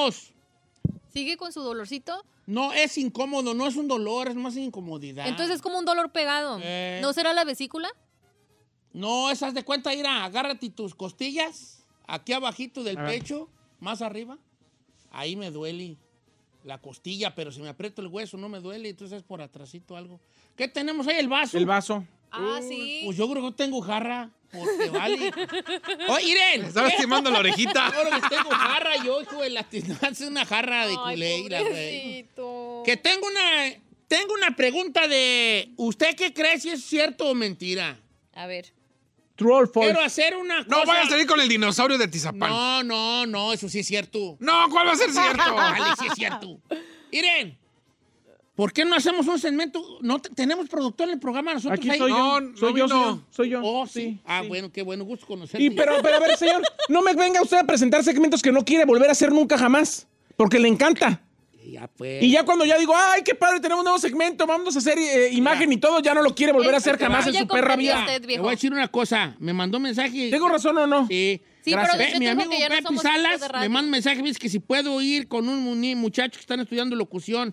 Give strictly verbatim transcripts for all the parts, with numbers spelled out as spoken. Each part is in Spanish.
dos. ¿Sigue con su dolorcito? No, es incómodo, no es un dolor, es más incomodidad. Entonces es como un dolor pegado. Eh. ¿No será la vesícula? No, esas de cuenta, mira, agárrate tus costillas, aquí abajito del pecho, más arriba. Ahí me duele la costilla, pero si me aprieto el hueso no me duele, entonces es por atrásito algo. ¿Qué tenemos ahí? El vaso. El vaso. Ah, sí. Pues yo creo que tengo jarra, porque vale. ¡Oh, Irene! Me estaba estimando la orejita. Yo creo que tengo jarra, yo, hijo de la... Es una jarra de Ay, culé. pobrecito. Que tengo una... Tengo una pregunta de... ¿Usted qué cree si es cierto o mentira? A ver. True or false. Quiero hacer una cosa... No vaya a salir con el dinosaurio de Tizapán. No, no, no, eso sí es cierto. No, ¿cuál va a ser cierto? Vale, sí es cierto. Irene, ¿por qué no hacemos un segmento? ¿No te- tenemos productor en el programa nosotros Aquí ahí? soy No, yo. no Soy yo, vino. señor. Soy yo. Oh, sí. Sí, Ah, sí. bueno, qué bueno, gusto conocerte. Y pero, pero a ver, señor, no me venga usted a presentar segmentos que no quiere volver a hacer nunca jamás. Porque le encanta. Ya, pues. Y ya cuando ya digo, ay, qué padre, tenemos un nuevo segmento, vamos a hacer eh, imagen y todo, ya no lo quiere volver a hacer Es que jamás ya en su perra comprendí vida. usted, Te viejo. voy a decir una cosa. Me mandó mensaje. ¿Tengo razón o no? Sí. Sí, Gracias. pero Ve, usted mi dijo amigo que ya no Pepe somos Salas hijos de radio. me manda un mensaje, dice que si puedo ir con un muni- muchacho que están estudiando locución.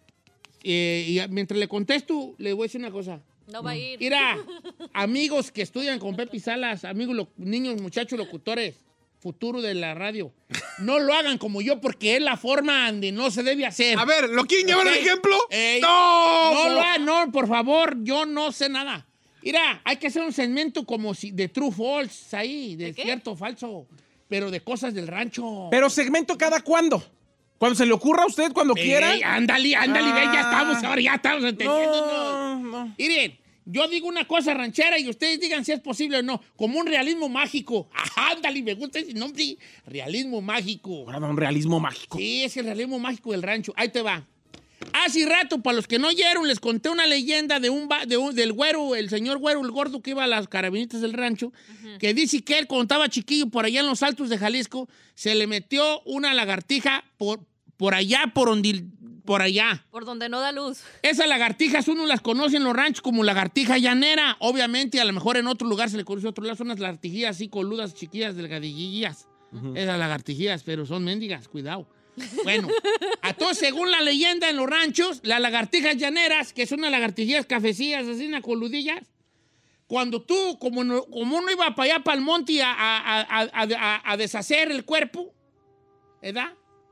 Eh, y mientras le contesto, le voy a decir una cosa. No va a ir. Mira, amigos que estudian con Pepe Salas, amigos, lo- niños, muchachos locutores, futuro de la radio, no lo hagan como yo porque es la forma donde no se debe hacer. A ver, ¿lo quieren llevar Ok. de ejemplo? Ey, ¡No! No lo hagan, no, por favor, yo no sé nada. Mira, hay que hacer un segmento como si de true false ahí, de, ¿De qué? cierto falso, pero de cosas del rancho. Pero segmento cada cuándo. Cuando se le ocurra a usted, cuando Ey, quiera. ándale, ándale, ve, ya Ah. estamos, ahora ya estamos entendiendo. No, no. Miren, yo digo una cosa ranchera y ustedes digan si es posible o no, como un realismo mágico. Ajá, ándale, me gusta ese nombre, realismo mágico. Ahora da un realismo mágico. Sí, es el realismo mágico del rancho. Ahí te va. Hace rato, para los que no oyeron, les conté una leyenda de un, va- de un- del güero, el señor güero, el gordo que iba a las carabinitas del rancho, que dice que él, cuando estaba chiquillo, por allá en los altos de Jalisco, se le metió una lagartija por, por allá, por donde, por allá. Por donde no da luz. Esas lagartijas uno las conoce en los ranchos como lagartija llanera. Obviamente, a lo mejor en otro lugar se le conoce otro lado. Son unas lagartijillas así coludas, chiquillas, delgadillas. Esas lagartijillas, pero son mendigas, cuidado. Bueno, a todos, según la leyenda en los ranchos, las lagartijas llaneras, que son unas lagartijillas cafecillas, así, unas coludillas, cuando tú, como, no- como uno iba para allá, para el monte, a, a- a- a- a- a deshacer el cuerpo, ¿verdad?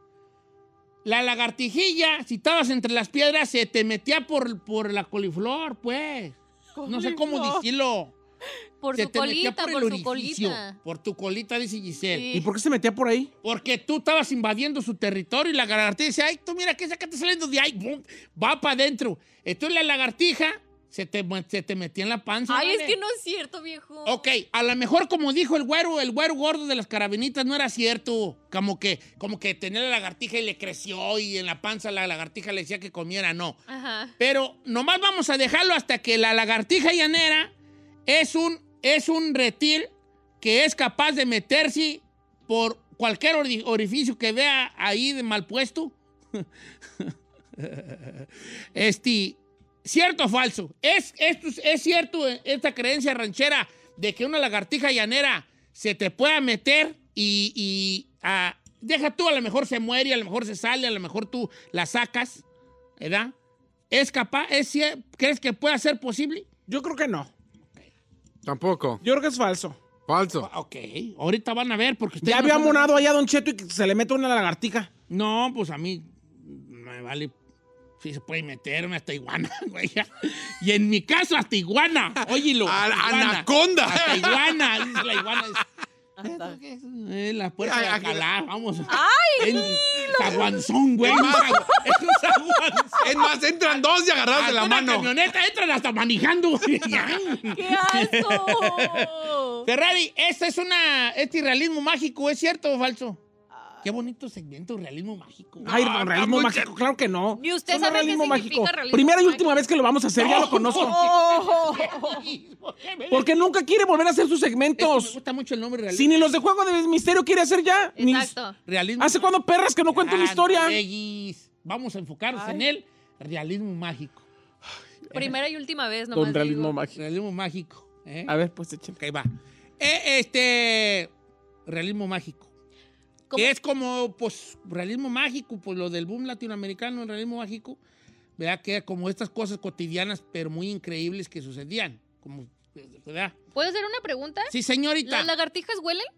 La lagartijilla, si estabas entre las piedras, se te metía por, por la coliflor, pues. No sé cómo Coliflor. decirlo. Por Se su te metía colita, por el por su orificio. colita. Por tu colita, dice Giselle. Sí. ¿Y por qué se metía por ahí? Porque tú estabas invadiendo su territorio y la lagartija dice, ay, tú mira, ¿qué es que está saliendo de ahí? ¡Bum! Va para adentro. Entonces la lagartija se te, se te metía en la panza. Ay, ¿vale? es que no es cierto, viejo. Ok, a lo mejor como dijo el güero, el güero gordo de las carabinitas, no era cierto. Como que, como que tenía la lagartija y le creció y en la panza la lagartija le decía que comiera, no. Ajá. Pero nomás vamos a dejarlo hasta que la lagartija llanera es un, es un reptil que es capaz de meterse por cualquier ori- orificio que vea ahí de mal puesto. Este, ¿cierto o falso? ¿Es, esto, es- ¿Es cierto esta creencia ranchera de que una lagartija llanera se te pueda meter y, y ah, deja tú, a lo mejor se muere, a lo mejor se sale, a lo mejor tú la sacas, ¿verdad? ¿Es capaz? Es, cier- ¿Crees que pueda ser posible? Yo creo que no. Tampoco. Yo creo que es falso. Falso. Ok, ahorita van a ver porque ustedes Ya no había son- monado allá a Don Cheto y que se le mete una lagartija. No, pues a mí me vale. Sí se puede meterme hasta iguana, güey. Y en mi caso hasta iguana. Óyelo. A- iguana. anaconda. Hasta iguana. Dice la iguana. ¿Esto qué es? Eh, la puerta de Ay, Alcalá, vamos. ¡Ay! En Zaguanzón, güey. Es un zaguanzón. Es más, entran dos y agarrados de la Hasta una mano. camioneta entran hasta manejando. Ya. ¡Qué asco! Ferrari, este es una. Este realismo mágico, ¿es cierto o falso? Qué bonito segmento, realismo mágico. Ay, No, realismo está muy mágico, claro que no. Ni usted Eso no es sabe qué realismo significa mágico. realismo Primera y mágico. última vez que lo vamos a hacer, ya lo conozco. Oh. Porque nunca quiere volver a hacer sus Es que me segmentos. gusta mucho el nombre realismo. Si ni los de Juego de Misterio quiere hacer ya. Ni- Exacto. Realismo. ¿Hace cuándo perras que no cuentan Ah, una historia? no, Regis. Vamos a enfocarnos Ay. en el realismo mágico. Primera y última vez, Don nomás realismo digo. mágico. Realismo mágico. ¿eh? A ver, pues échale. Ok, va. Eh, este. Realismo mágico. ¿Cómo? Que es como, pues, realismo mágico, pues lo del boom latinoamericano, el realismo mágico, ¿verdad? Que como estas cosas cotidianas, pero muy increíbles que sucedían, como, ¿verdad? ¿Puedo hacer una pregunta? Sí, señorita. ¿Las lagartijas huelen?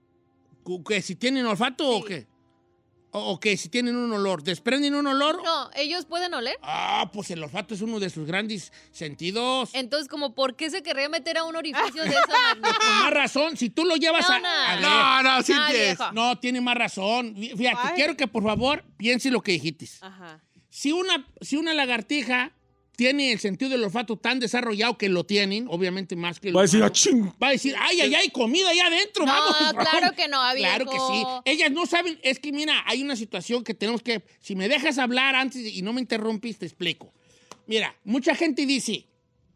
¿Que si tienen olfato o Sí. qué? O, o que si tienen un olor. ¿Desprenden un olor? No, ¿ellos pueden oler? Ah, pues el olfato es uno de sus grandes sentidos. Entonces, como, ¿por qué se querría meter a un orificio de esa magnitud? Con más razón, si tú lo llevas No, a... no. a ver, No, no, sí Ah, tienes. viejo. no, tiene más razón. Fíjate, Ay. quiero que por favor piense lo que dijiste. Ajá. Si una, si una lagartija tiene el sentido del olfato tan desarrollado que lo tienen, obviamente más que el Va a decir, humano, "Ah, ching". va a decir, ay, ay, ay, comida allá adentro, No, vamos. claro que no, Claro que viejo. sí. Ellas no saben, es que mira, hay una situación que tenemos que, si me dejas hablar antes y no me interrumpes, te explico. Mira, mucha gente dice,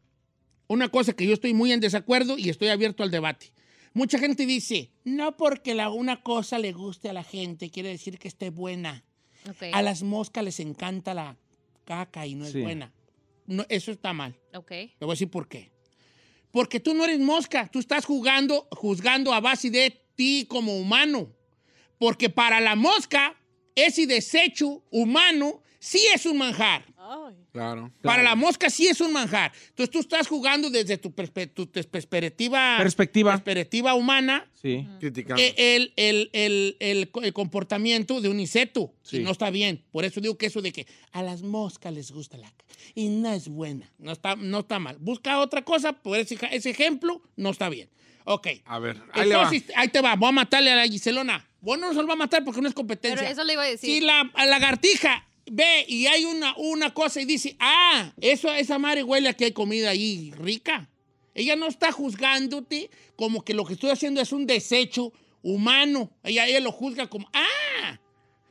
una cosa que yo estoy muy en desacuerdo y estoy abierto al debate. Mucha gente dice, no porque la, una cosa le guste a la gente, quiere decir que esté buena. Ok, A las moscas les encanta la caca y no es Sí. buena. No, eso está mal. ok. Le voy a decir por qué. Porque tú no eres mosca, tú estás jugando, juzgando a base de ti como humano. Porque para la mosca, ese desecho humano sí es un manjar. Ay. Claro. Para la mosca sí es un manjar. Entonces tú estás jugando desde tu, perspe- tu perspectiva, Perspectiva. perspectiva humana Sí. Criticando. eh, el, el, el, el, el comportamiento de un insecto. Sí. Y no está bien. Por eso digo que eso de que a las moscas les gusta la caca. Y no es buena. No está, no está mal. Busca otra cosa, por ese, ese ejemplo, no está bien. Ok. A ver, ahí le va. Entonces, ahí te va. Voy a matarle a la Giselona. Bueno, no se lo va a matar porque no es competencia. Pero eso le iba a decir. Si la, la lagartija ve y hay una, una cosa y dice, ah, eso, esa madre huele a que hay comida ahí rica. Ella no está juzgándote como que lo que estoy haciendo es un desecho humano. Ella, ella lo juzga como, ah.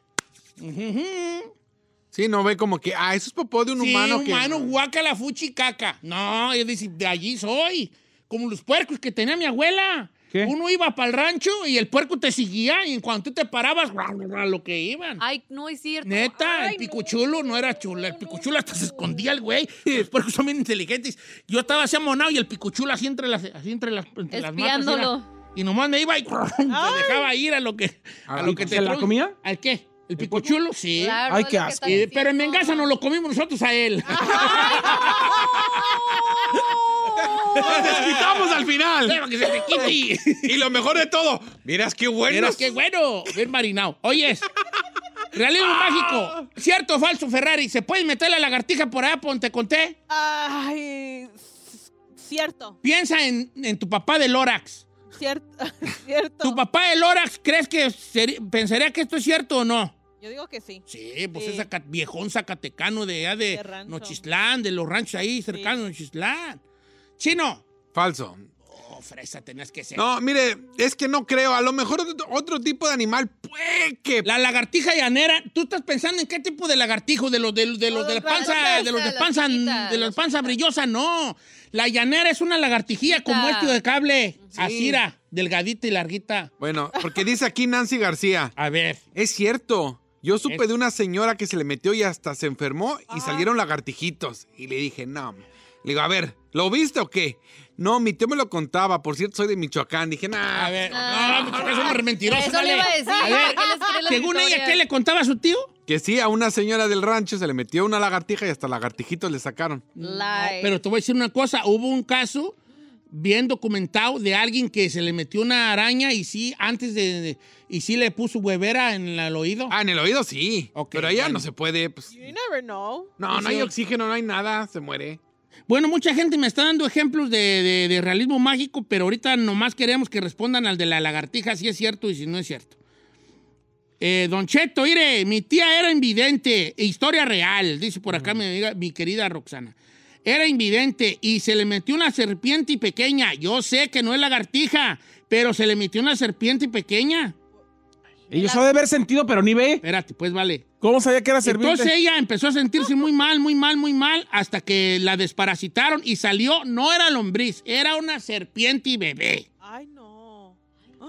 Ujujú. Sí, no ve como que, ah, eso es popó de un Sí, humano que... humano, guácala, fuchi, caca. No, ella dice, de allí soy. Como los puercos que tenía mi abuela. ¿Qué? Uno iba para el rancho y el puerco te seguía y en cuanto tú te parabas, a lo que iban. Ay, no es cierto. Neta, Ay, el picuchulo no, era chulo. El picuchulo hasta se escondía el güey. Los puercos son bien inteligentes. Yo estaba así amonado y el picuchulo así entre las, así entre las, entre las matas. Espiándolo. era- Y nomás me iba y te dejaba ir a lo que, a lo que te ¿Se la tron- comía? ¿Al qué? ¿El picuchulo? Sí. Claro, Ay, es qué lo que asco. está Eh, pero en diciendo. Venganza nos lo comimos nosotros a él. ¡Nos quitamos al final! Para que se te quite. Y lo mejor de todo, miras qué bueno. Verás qué bueno. Bien marinado. Oyes. Realismo mágico. ¿Cierto o falso, Ferrari? ¿Se puede meter la lagartija por allá por donde te conté? Ay, c- cierto, Piensa en, en tu papá de Lorax. cierto, cierto. ¿Tu papá de Lorax crees que seri- pensaría que esto es cierto o no? Yo digo que sí. Sí, pues Sí. es zaca- viejón zacatecano de allá de, De rancho. Nochistlán, de los ranchos ahí cercanos de Nochistlán. Chino. Falso. Oh, fresa, tenías que ser. No, mire, es que no creo. A lo mejor otro- otro tipo de animal puede que... La lagartija llanera, ¿tú estás pensando en qué tipo de lagartijo? ¿De los de, de, los de la Los panza, grandes, de los de las panza, chiquitas, de los las panza brillosa? No. La llanera es una lagartijilla como Chiquita. este de cable. Sí. Así era, delgadita y larguita. Bueno, porque dice aquí Nancy García. A ver. Es cierto. Yo supe Es- de una señora que se le metió y hasta se enfermó y Ah. salieron lagartijitos. Y le dije, no. Le digo, a ver, ¿lo viste o qué? No, mi tío me lo contaba. Por cierto, soy de Michoacán. Dije, nah. A ver. Ah. No, muchachos, somos mentirosos. Eso le dale. iba a decir. A ver, ¿por qué les cree las según ella, historias? ¿qué le contaba a su tío? Que sí, a una señora del rancho se le metió una lagartija y hasta lagartijitos le sacaron. Lie. Pero te voy a decir una cosa. Hubo un caso bien documentado de alguien que se le metió una araña y sí, antes de... de- y sí le puso huevera en el oído. Ah, en el oído sí. Ok, pero allá bueno. no se puede. Pues, You never know. no, no hay oxígeno, no hay nada. Se muere. Bueno, mucha gente me está dando ejemplos de, de- de realismo mágico, pero ahorita nomás queremos que respondan al de la lagartija, si es cierto y si no es cierto. Eh, Don Cheto, mire, mi tía era invidente, historia real, dice por acá mi, amiga- mi querida Roxana. Era invidente y se le metió una serpiente pequeña. Yo sé que no es lagartija, pero se le metió una serpiente pequeña. Ellos ha de haber sentido, pero ni ve. Espérate, pues vale. ¿Cómo sabía que era serpiente? Entonces ella empezó a sentirse muy mal, muy mal, muy mal, hasta que la desparasitaron y salió, no era lombriz, era una serpiente y bebé. Ay, no.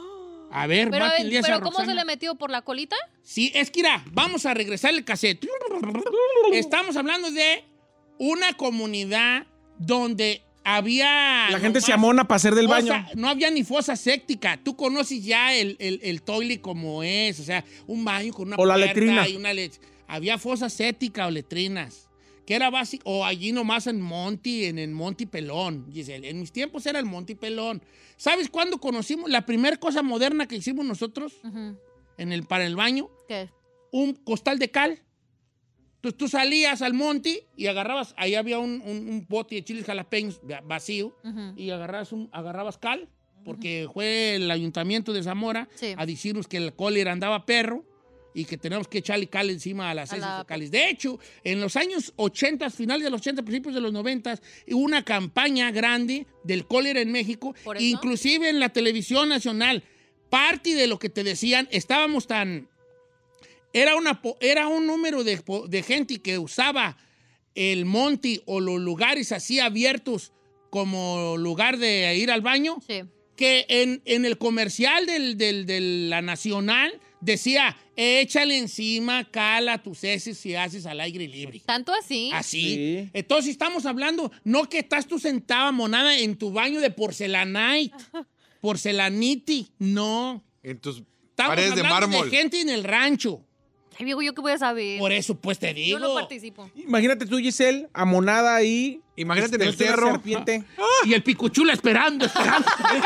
A ver, Pero, a ver, mátenle esa ¿pero ¿cómo Roxana. se le metió? ¿Por la colita? Sí, es que irá, vamos a regresar el cassette. Estamos hablando de una comunidad donde había... La gente se nomás amona para hacer del fosa- baño. No había ni fosa séptica. Tú conoces ya el, el, el toilet como es. O sea, un baño con una O la puerta letrina. y una le- Había fosa séptica o letrinas. Que era básico. O allí nomás en Monty, en el Monty Pelón, Giselle. En mis tiempos era el Monty Pelón. ¿Sabes cuándo conocimos la primera cosa moderna que hicimos nosotros Ujú. en el, para el baño? ¿Qué? Un costal de cal. Entonces tú salías al monte y agarrabas, ahí había un, un, un bote de chiles jalapeños va- vacío, Ujú. y agarrabas, un, agarrabas cal, porque fue el ayuntamiento de Zamora Sí. a decirnos que el cólera andaba perro y que tenemos que echarle cal encima a las A heces la- fecales. De hecho, en los años ochenta, finales de los ochenta, principios de los noventa, hubo una campaña grande del cólera en México, ¿Por eso? inclusive en la televisión nacional. Parte de lo que te decían, estábamos tan... Era, una, po- era un número de, po- de gente que usaba el monte o los lugares así abiertos como lugar de ir al baño, Sí. que en, en el comercial del, del- de la Nacional decía, échale encima cal a tus heces si haces al aire libre. ¿Tanto así? Así. Sí. Entonces estamos hablando, no que estás tú sentada monada en tu baño de porcelanite, porcelaniti, no. En tus Estamos paredes de hablando mármol. de gente en el rancho. Ay, viejo, ¿yo qué voy a saber? Por eso, pues te digo. Yo no participo. Imagínate tú, Giselle, amonada ahí. Imagínate en el Este, una cerro. serpiente. Y el picuchula esperando, esperando.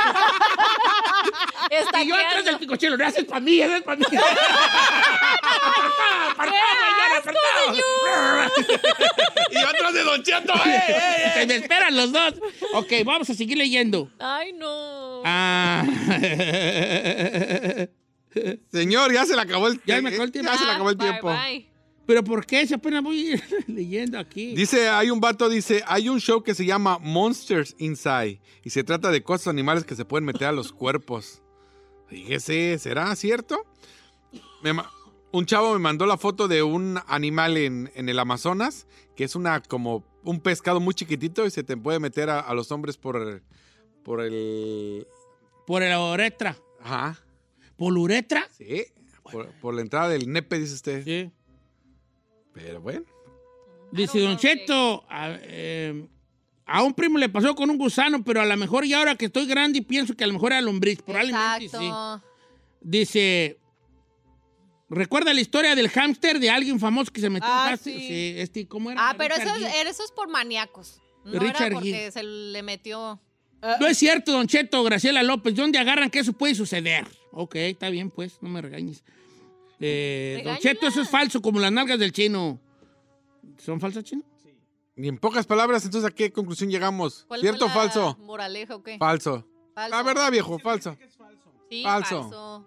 Está y yo atrás del quedando. picuchula, no haces para mí, haces para mí. apartado, apartado, señor, apartado. Y yo atrás de Don Cheto. ¡eh, eh, Se me esperan los dos. Ok, vamos a seguir leyendo. Ay, no. Ah. eh! Señor, ya se le acabó el Ya me acabó el tiempo. Ya se le acabó el Bye, tiempo. bye. Pero ¿por qué? Si apenas voy leyendo aquí. Dice, hay un vato, dice, hay un show que se llama Monsters Inside y se trata de cosas animales que se pueden meter a los cuerpos. Fíjese, ¿será cierto? Me ma- un chavo me mandó la foto de un animal en, en el Amazonas, que es una como un pescado muy chiquitito y se te puede meter a, a los hombres por el, por el... Por la uretra. Ajá, ¿Por la uretra? sí, por, por la entrada del nepe, dice usted. Sí. Pero bueno. Dice Don Cheto, a, eh, a un primo le pasó con un gusano, pero a lo mejor ya ahora que estoy grande y pienso que a lo mejor era lombriz. Probablemente sí. Exacto. Dice, ¿recuerda la historia del hámster de alguien famoso que se metió Ah, en casa? sí. este, ¿cómo era? Ah, pero eso Richard es, Gere. eso es por maníacos. No Richard era porque Gere. se le metió. No es cierto, Don Cheto, Graciela López. ¿Dónde agarran que eso puede suceder? Ok, está bien, pues, no me regañes. Eh, Don Regáñala. Cheto, eso es falso, como las nalgas del chino. ¿Son falsas, chino? Y en pocas palabras, entonces, ¿a qué conclusión llegamos? ¿Cuál ¿Cierto o fue la falso? moraleja o qué? Falso. Falso. La verdad, viejo, falso. Sí, falso. falso.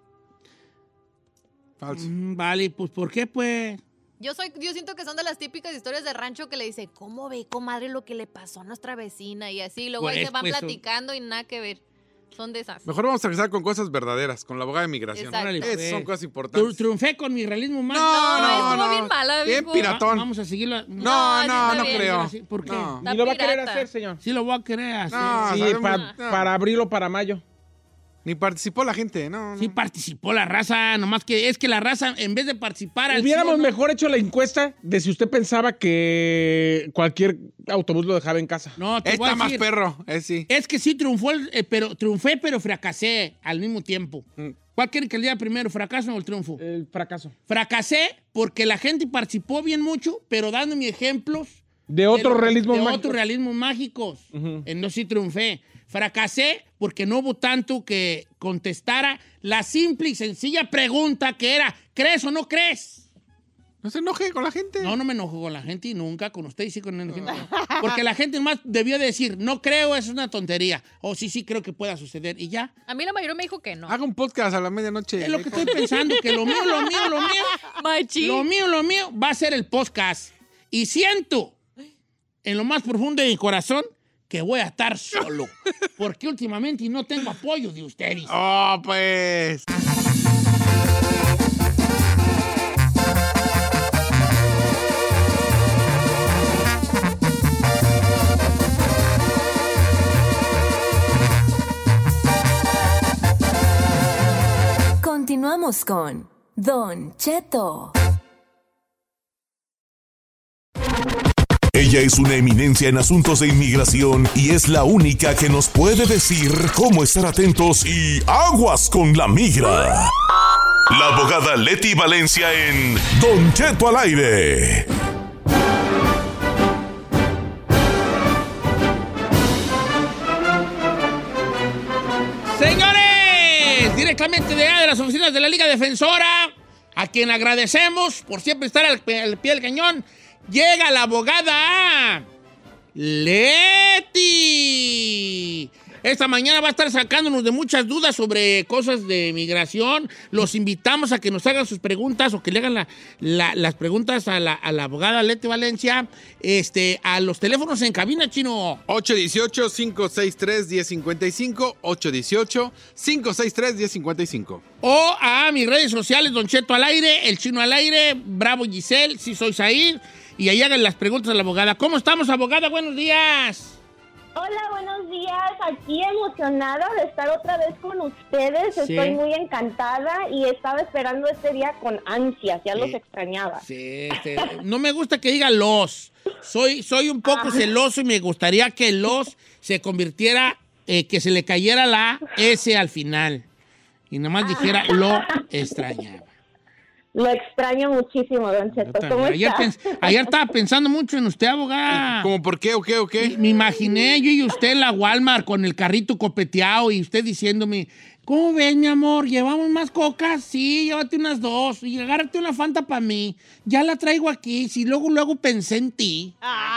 Falso. Mm, vale, pues, ¿por qué, pues? Yo soy, yo siento que son de las típicas historias de rancho que le dice, ¿cómo ve, comadre, lo que le pasó a nuestra vecina? Y así, luego ahí Pues, se van pues, son- platicando y nada que ver. Son de esas. Mejor vamos a regresar con cosas verdaderas, con la abogada de migración. Exacto. Órale, Esas pues. son cosas Tru- importantes. Triunfé con mi realismo más. No, No, no, estuvo no. bien mala, Bien viejo. piratón. Vamos a seguirlo. No, No, sí no, está no bien. creo. Sí, ¿por qué? No. Está Ni lo va a querer pirata. hacer, señor. Sí lo voy a querer hacer. No. Sí, sabemos- pa- no. para abril o para mayo. Ni participó la gente, no. no. Sí participó la raza, nomás que es que la raza, en vez de participar... al Hubiéramos sí o no- mejor hecho la encuesta de si usted pensaba que cualquier autobús lo dejaba en casa. No, te voy a Está más decir, perro, es sí. es que sí triunfó, el- eh, pero triunfé, pero fracasé al mismo tiempo. Mm. ¿Cuál quiere que el día primero, fracaso o el triunfo? El fracaso. Fracasé porque la gente participó bien mucho, pero dándome ejemplos De otro de lo- realismo de mágico. otros realismos mágicos. Ujú. En no sí triunfé. Fracasé porque no hubo tanto que contestara la simple y sencilla pregunta que era, ¿crees o no crees? No se enoje con la gente. No, no me enojo con la gente y nunca, con usted y sí con la gente. Porque la gente más debió decir, no creo, eso es una tontería. O sí, sí creo que pueda suceder. Y ya. A mí la mayoría me dijo que no. Haga un podcast a la medianoche. Es lo que estoy pensando, que lo mío, lo mío, lo mío, Machi. lo mío, lo mío va a ser el podcast. Y siento en lo más profundo de mi corazón que voy a estar solo. Porque últimamente no tengo apoyo de ustedes. Oh, pues. Continuamos con Don Cheto. Ella es una eminencia en asuntos de inmigración y es la única que nos puede decir cómo estar atentos y aguas con la migra. La abogada Leti Valencia en Don Cheto al aire. Señores, directamente de, de las oficinas de la Liga Defensora, a quien agradecemos por siempre estar al, al pie del cañón, llega la abogada Leti. Esta mañana va a estar sacándonos de muchas dudas sobre cosas de migración. Los invitamos a que nos hagan sus preguntas o que le hagan la, la, las preguntas a la, a la abogada Leti Valencia este, a los teléfonos en cabina, Chino. ocho uno ocho, cinco seis tres, uno cero cinco cinco, ocho uno ocho, cinco seis tres, uno cero cinco cinco. O a mis redes sociales, Don Cheto al aire, El Chino al aire, Bravo Giselle, Si Soy Said, y ahí hagan las preguntas a la abogada. ¿Cómo estamos, abogada? Buenos días. Hola, buenos días. Aquí emocionada de estar otra vez con ustedes. Sí. Estoy muy encantada y estaba esperando este día con ansias. Ya Sí. los extrañaba. Sí, este, no me gusta que diga los. Soy, soy un poco celoso y me gustaría que los se convirtiera, eh, que se le cayera la S al final. Y nada más dijera lo extrañaba. Lo extraño muchísimo, Don Cheto. ¿Cómo Ayer, está? pens- ayer estaba pensando mucho en usted, abogada. ¿Cómo por qué o qué o qué? Me imaginé yo y usted en la Walmart con el carrito copeteado y usted diciéndome, ¿cómo ves, mi amor? ¿Llevamos más cocas? Sí, llévate unas dos y agárrate una Fanta para mí. Ya la traigo aquí. Si luego, luego pensé en ti.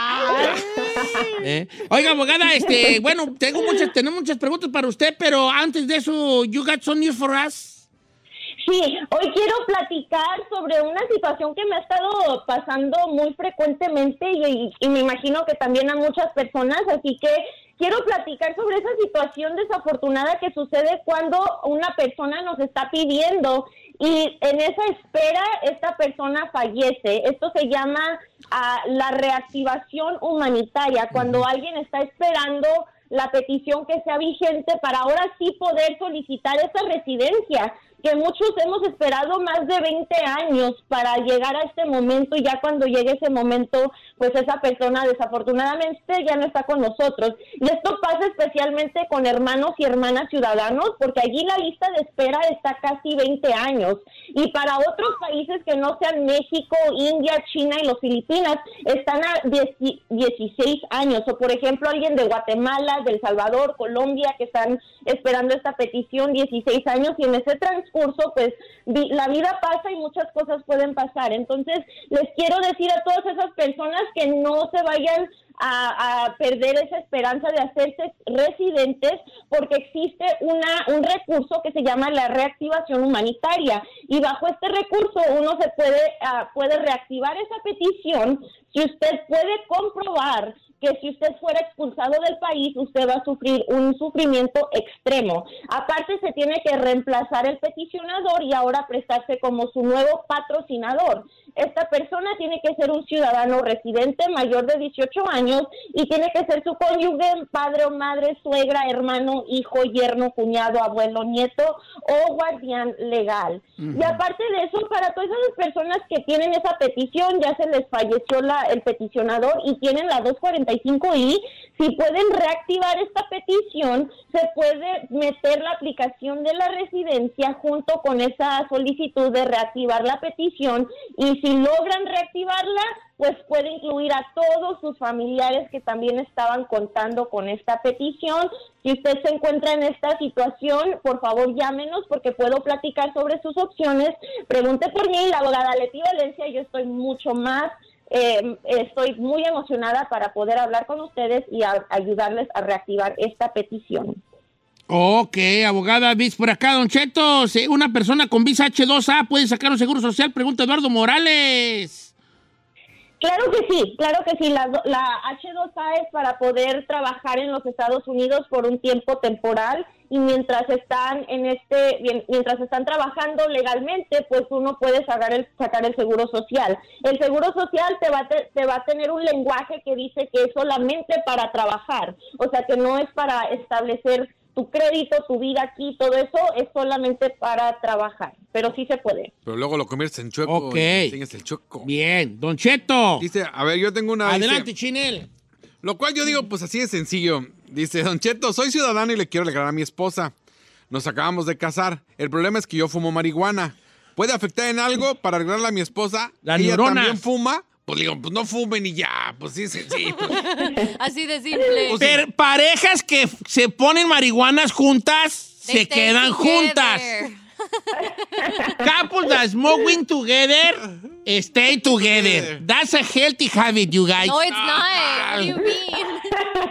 ¿Eh? Oiga, abogada, este, bueno, tengo muchas, tenemos muchas preguntas para usted, pero antes de eso, you got some news for us? Sí, hoy quiero platicar sobre una situación que me ha estado pasando muy frecuentemente y, y me imagino que también a muchas personas, así que quiero platicar sobre esa situación desafortunada que sucede cuando una persona nos está pidiendo y en esa espera esta persona fallece. Esto se llama uh, la reactivación humanitaria, cuando alguien está esperando la petición que sea vigente para ahora sí poder solicitar esa residencia, que muchos hemos esperado más de veinte años para llegar a este momento, y ya cuando llegue ese momento, pues esa persona desafortunadamente ya no está con nosotros. Y esto pasa especialmente con hermanos y hermanas ciudadanos, porque allí la lista de espera está casi veinte años. Y para otros países que no sean México, India, China y los Filipinas, están a dieciséis años. O por ejemplo, alguien de Guatemala, de El Salvador, Colombia, que están esperando esta petición dieciséis años, y en ese transcurso curso, pues vi, la vida pasa y muchas cosas pueden pasar. Entonces, les quiero decir a todas esas personas que no se vayan a, a perder esa esperanza de hacerse residentes, porque existe una un recurso que se llama la reactivación humanitaria, y bajo este recurso uno se puede, uh, puede reactivar esa petición si usted puede comprobar que si usted fuera expulsado del país, usted va a sufrir un sufrimiento extremo. Aparte, se tiene que reemplazar el peticionador y ahora prestarse como su nuevo patrocinador. Esta persona tiene que ser un ciudadano residente mayor de dieciocho años y tiene que ser su cónyuge, padre o madre, suegra, hermano, hijo, yerno, cuñado, abuelo, nieto o guardián legal. Uh-huh. Y aparte de eso, para todas esas personas que tienen esa petición, ya se les falleció la, el peticionador y tienen la doscientos cuarenta y cinco I, si pueden reactivar esta petición, se puede meter la aplicación de la residencia junto con esa solicitud de reactivar la petición, y si logran reactivarla, pues puede incluir a todos sus familiares que también estaban contando con esta petición. Si usted se encuentra en esta situación, por favor llámenos porque puedo platicar sobre sus opciones. Pregunte por mí, la abogada Leti Valencia. Yo estoy mucho más, eh, estoy muy emocionada para poder hablar con ustedes y a, ayudarles a reactivar esta petición. Ok, abogada, vis por acá, Don Cheto, una persona con visa H dos A puede sacar un seguro social, pregunta Eduardo Morales. Claro que sí, claro que sí. La, la H dos A es para poder trabajar en los Estados Unidos por un tiempo temporal, y mientras están en este, mientras están trabajando legalmente, pues uno puede sacar el, sacar el seguro social. El seguro social te va, te, te va a tener un lenguaje que dice que es solamente para trabajar, o sea que no es para establecer tu crédito, tu vida aquí, todo eso es solamente para trabajar, pero sí se puede. Pero luego lo conviertes en chueco Ok. y enseñas el chueco. Bien, Don Cheto. Dice, a ver, yo tengo una... Adelante, dice, Chinel. lo cual yo digo, pues así de sencillo. Dice, Don Cheto, soy ciudadano y le quiero alegrar a mi esposa. Nos acabamos de casar. El problema es que yo fumo marihuana. ¿Puede afectar en algo para arreglarle a mi esposa? Las ¿Ella neuronas. también fuma? Pues digo, pues no fumen y ya. Pues sí, sí, sí. Pues, Así de simple. Pero parejas que f- se ponen marihuanas juntas, They se stay quedan together. juntas. Couples that smoking together, stay together. That's a healthy habit, you guys. No, it's not. What do you mean?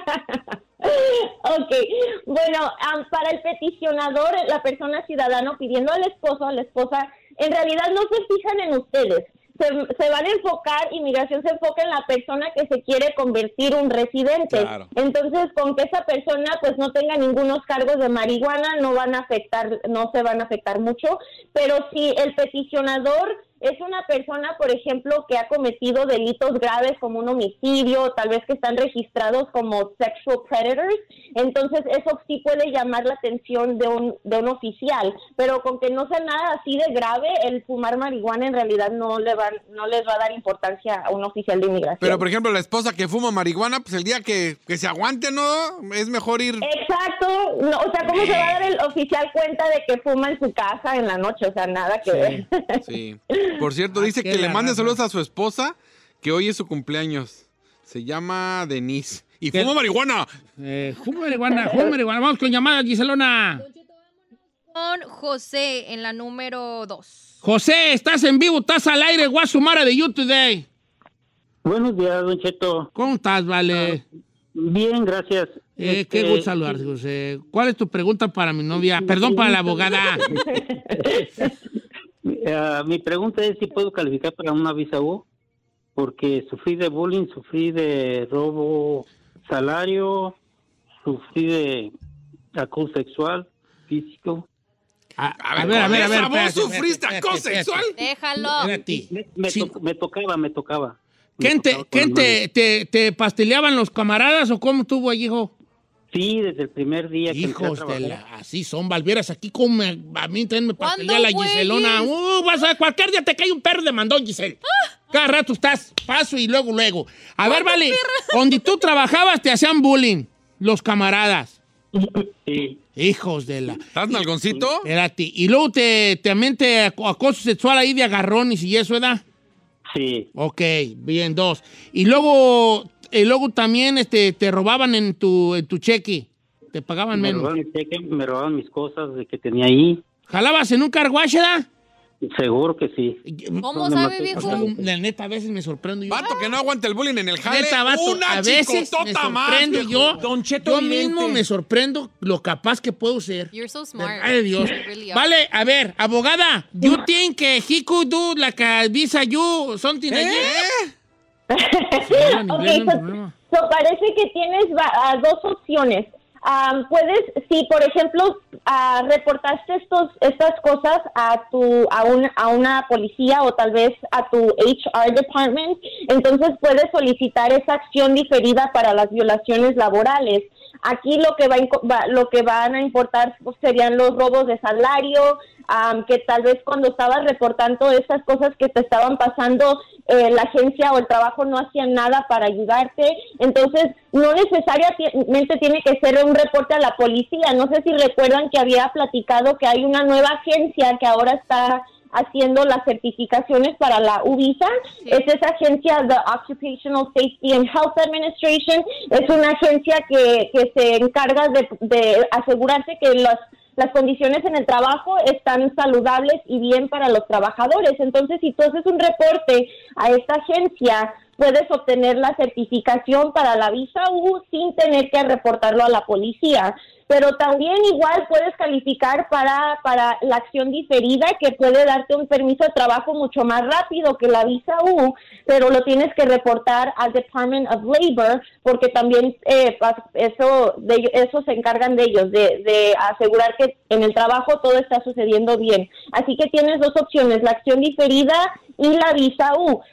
Ok, bueno, um, para el peticionador, la persona ciudadano pidiendo al esposo, a la esposa, en realidad no se fijan en ustedes. Se, se van a enfocar, inmigración se enfoca en la persona que se quiere convertir un residente. Claro. Entonces, con que esa persona pues no tenga ningunos cargos de marihuana, no van a afectar, no se van a afectar mucho. Pero si el peticionador es una persona, por ejemplo, que ha cometido delitos graves como un homicidio, tal vez que están registrados como sexual predators, entonces eso sí puede llamar la atención de un, de un oficial, pero con que no sea nada así de grave, el fumar marihuana en realidad no le van, no les va a dar importancia a un oficial de inmigración. pero, por ejemplo, la esposa que fuma marihuana, pues el día que, que se aguante, ¿no? Es mejor ir... Exacto, no, o sea, ¿cómo se va a dar el oficial cuenta de que fuma en su casa en la noche? O sea, nada que ver. Sí. Por cierto, Ah, dice qué que le la mande raza. saludos a su esposa, que hoy es su cumpleaños. Se llama Denise. Y ¿Qué? fuma marihuana. Eh, fumo marihuana, fumo marihuana. Vamos con llamada, Giselona. Con José en la número dos. José, estás en vivo, estás al aire. What's the matter with you today? Buenos días, Don Cheto. ¿Cómo estás, vale? Bien, gracias. Eh, Este, qué gusto saludarte, José. ¿Cuál es tu pregunta para mi novia? Perdón, para la abogada. eh, mi pregunta es si puedo calificar para una visa U, porque sufrí de bullying, sufrí de robo salario, sufrí de acoso sexual, físico. A, A a ver, ver, a ¿con ver, a esa ver. voz espérate, sufriste espérate, acoso espérate, sexual? Déjalo. Espérate. Me, me, Sí. to- me tocaba, me tocaba. Me ¿Quién, te, tocaba con quién las te, manos. te, te pasteleaban los camaradas o cómo estuvo ahí, hijo? Sí, desde el primer día que entré a Hijos de trabajar. la... Así son, Valvieras. Aquí como me- a mí también me pastelea ¿Cuándo, la Giselona. güeyes? Uh, vas a cualquier día te cae un perro de mandón, Giselle. Cada rato estás paso y luego, luego. A ver, vale, donde tú trabajabas te hacían bullying los camaradas. Sí, Hijos de la... ¿Estás nalgoncito? Espérate. Y luego te, también te ac- acoso sexual ahí de agarrones y eso, ¿verdad? sí, Ok, bien, dos. Y luego, y luego también este, te robaban en tu, en tu cheque. Te pagaban me menos. robaron mi cheque, me robaron mis cosas de que tenía ahí. ¿Jalabas en un carwash, ¿verdad? Seguro que sí. ¿Cómo Me sabe, maté. viejo? O sea, la neta, a veces me sorprendo yo. Vato que no aguanta el bullying en el jale. Neta, vato, una a veces me chicotota más, sorprendo viejo. yo. Don Cheto yo Vidente. mismo me sorprendo lo capaz que puedo ser. You're so smart. Ay, Dios. You really are. Vale, a ver, abogada, you think que he could do like a visa you something like ¿Eh? Sí, hablan Ok, inglés, no hay pues, problema. so parece que tienes va- ah, dos opciones. Am, puedes, si por ejemplo ah, reportaste estos, estas cosas a tu a, un, a una policía o tal vez a tu H R department, entonces puedes solicitar esa acción diferida para las violaciones laborales. Aquí lo que va, a inco- va- lo que van a importar pues, serían los robos de salario, am, que tal vez cuando estabas reportando estas cosas que te estaban pasando, eh, la agencia o el trabajo no hacían nada para ayudarte. Entonces, no necesariamente tiene que ser un reporte a la policía. No sé si recuerdan que había platicado que hay una nueva agencia que ahora está haciendo las certificaciones para la U visa. Sí. Es esa agencia, the Occupational Safety and Health Administration. Es una agencia que, que se encarga de, de asegurarse que los las condiciones en el trabajo están saludables y bien para los trabajadores. Entonces, si tú haces un reporte a esta agencia, puedes obtener la certificación para la visa U sin tener que reportarlo a la policía. Pero también igual puedes calificar para, para la acción diferida, que puede darte un permiso de trabajo mucho más rápido que la visa U, pero lo tienes que reportar al Department of Labor, porque también eh, eso, de, eso se encargan de ellos, de, de asegurar que en el trabajo todo está sucediendo bien. Así que tienes dos opciones, la acción diferida y la visa U.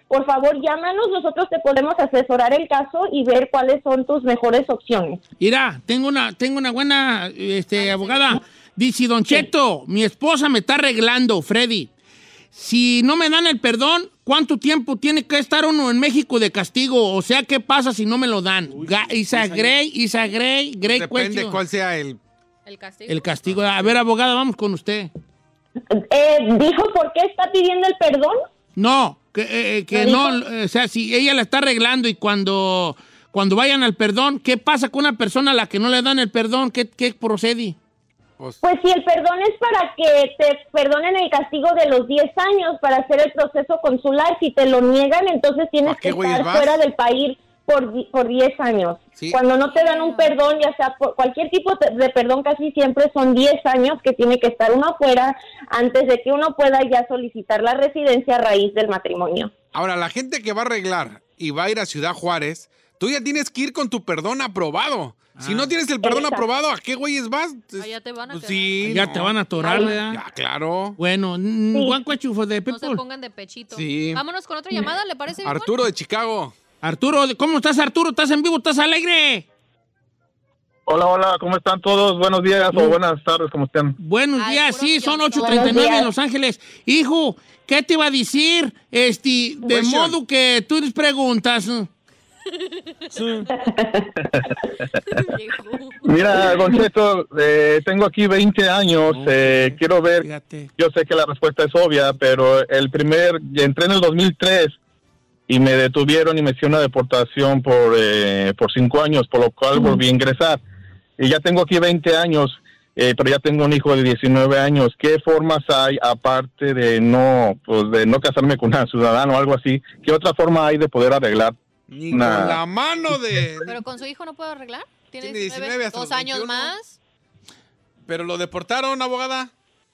por favor llámanos, nosotros te podemos asesorar el caso y ver cuáles son tus mejores opciones. Mira, tengo una, tengo una buena este, abogada. Dice, Don Cheto, mi esposa me está arreglando, Freddy. Si no me dan el perdón, ¿cuánto tiempo tiene que estar uno en México de castigo? O sea, ¿qué pasa si no me lo dan? Ga- Isa Gray, Isa Gray, Gray Depende question. cuál sea el... El castigo. El castigo. A ver, abogada, vamos con usted. Eh, ¿Dijo por qué está pidiendo el perdón? No, que, eh, que ¿Lo no, dijo? eh, o sea, si ella la está arreglando y cuando, cuando vayan al perdón, ¿qué pasa con una persona a la que no le dan el perdón? ¿Qué, qué procede? Pues, Pues si el perdón es para que te perdonen el castigo de los diez años para hacer el proceso consular, si te lo niegan, entonces tienes ¿Para qué que güeyes estar vas? fuera del país por, di- por diez años. Sí. Cuando no te dan un perdón, ya sea por cualquier tipo de de perdón, casi siempre son diez años que tiene que estar uno fuera antes de que uno pueda ya solicitar la residencia a raíz del matrimonio. ahora, la gente que va a arreglar y va a ir a Ciudad Juárez, tú ya tienes que ir con tu perdón aprobado. Si no tienes el perdón Exacto. aprobado, ¿a qué güeyes vas? Allá te van a Pues quedar. sí. Ya no. te van a atorar, ¿verdad? Ya, claro. Bueno, mm, Sí. one question for the No se people. pongan de pechito. Sí. Vámonos con otra llamada, ¿le parece bien? Arturo de Chicago. Arturo, ¿cómo estás, Arturo? ¿Estás en vivo? ¿Estás alegre? Hola, hola, ¿cómo están todos? Buenos días o buenas tardes, ¿cómo están? Buenos Ay, días, puro sí, son millón. ocho treinta y nueve Buenos en Los Ángeles. Hijo, ¿qué te iba a decir? Este, de Question. modo que tú les preguntas. Viejo. Mira, Don Cheto, eh, tengo aquí veinte años, eh, quiero ver, Fíjate. yo sé que la respuesta es obvia, pero el primer, entré en el dos mil tres y me detuvieron y me hicieron una deportación por, eh, por cinco años, por lo cual volví a ingresar. Y ya tengo aquí veinte años, eh, pero ya tengo un hijo de diecinueve años. ¿Qué formas hay, aparte de no, pues, de no casarme con una ciudadana o algo así? ¿Qué otra forma hay de poder arreglar? Ni Nah. con la mano de... ¿Pero con su hijo no puedo arreglar? ¿Tiene Tiene diecinueve, diecinueve hasta dos los años veintiuno. más? Pero lo deportaron, abogada.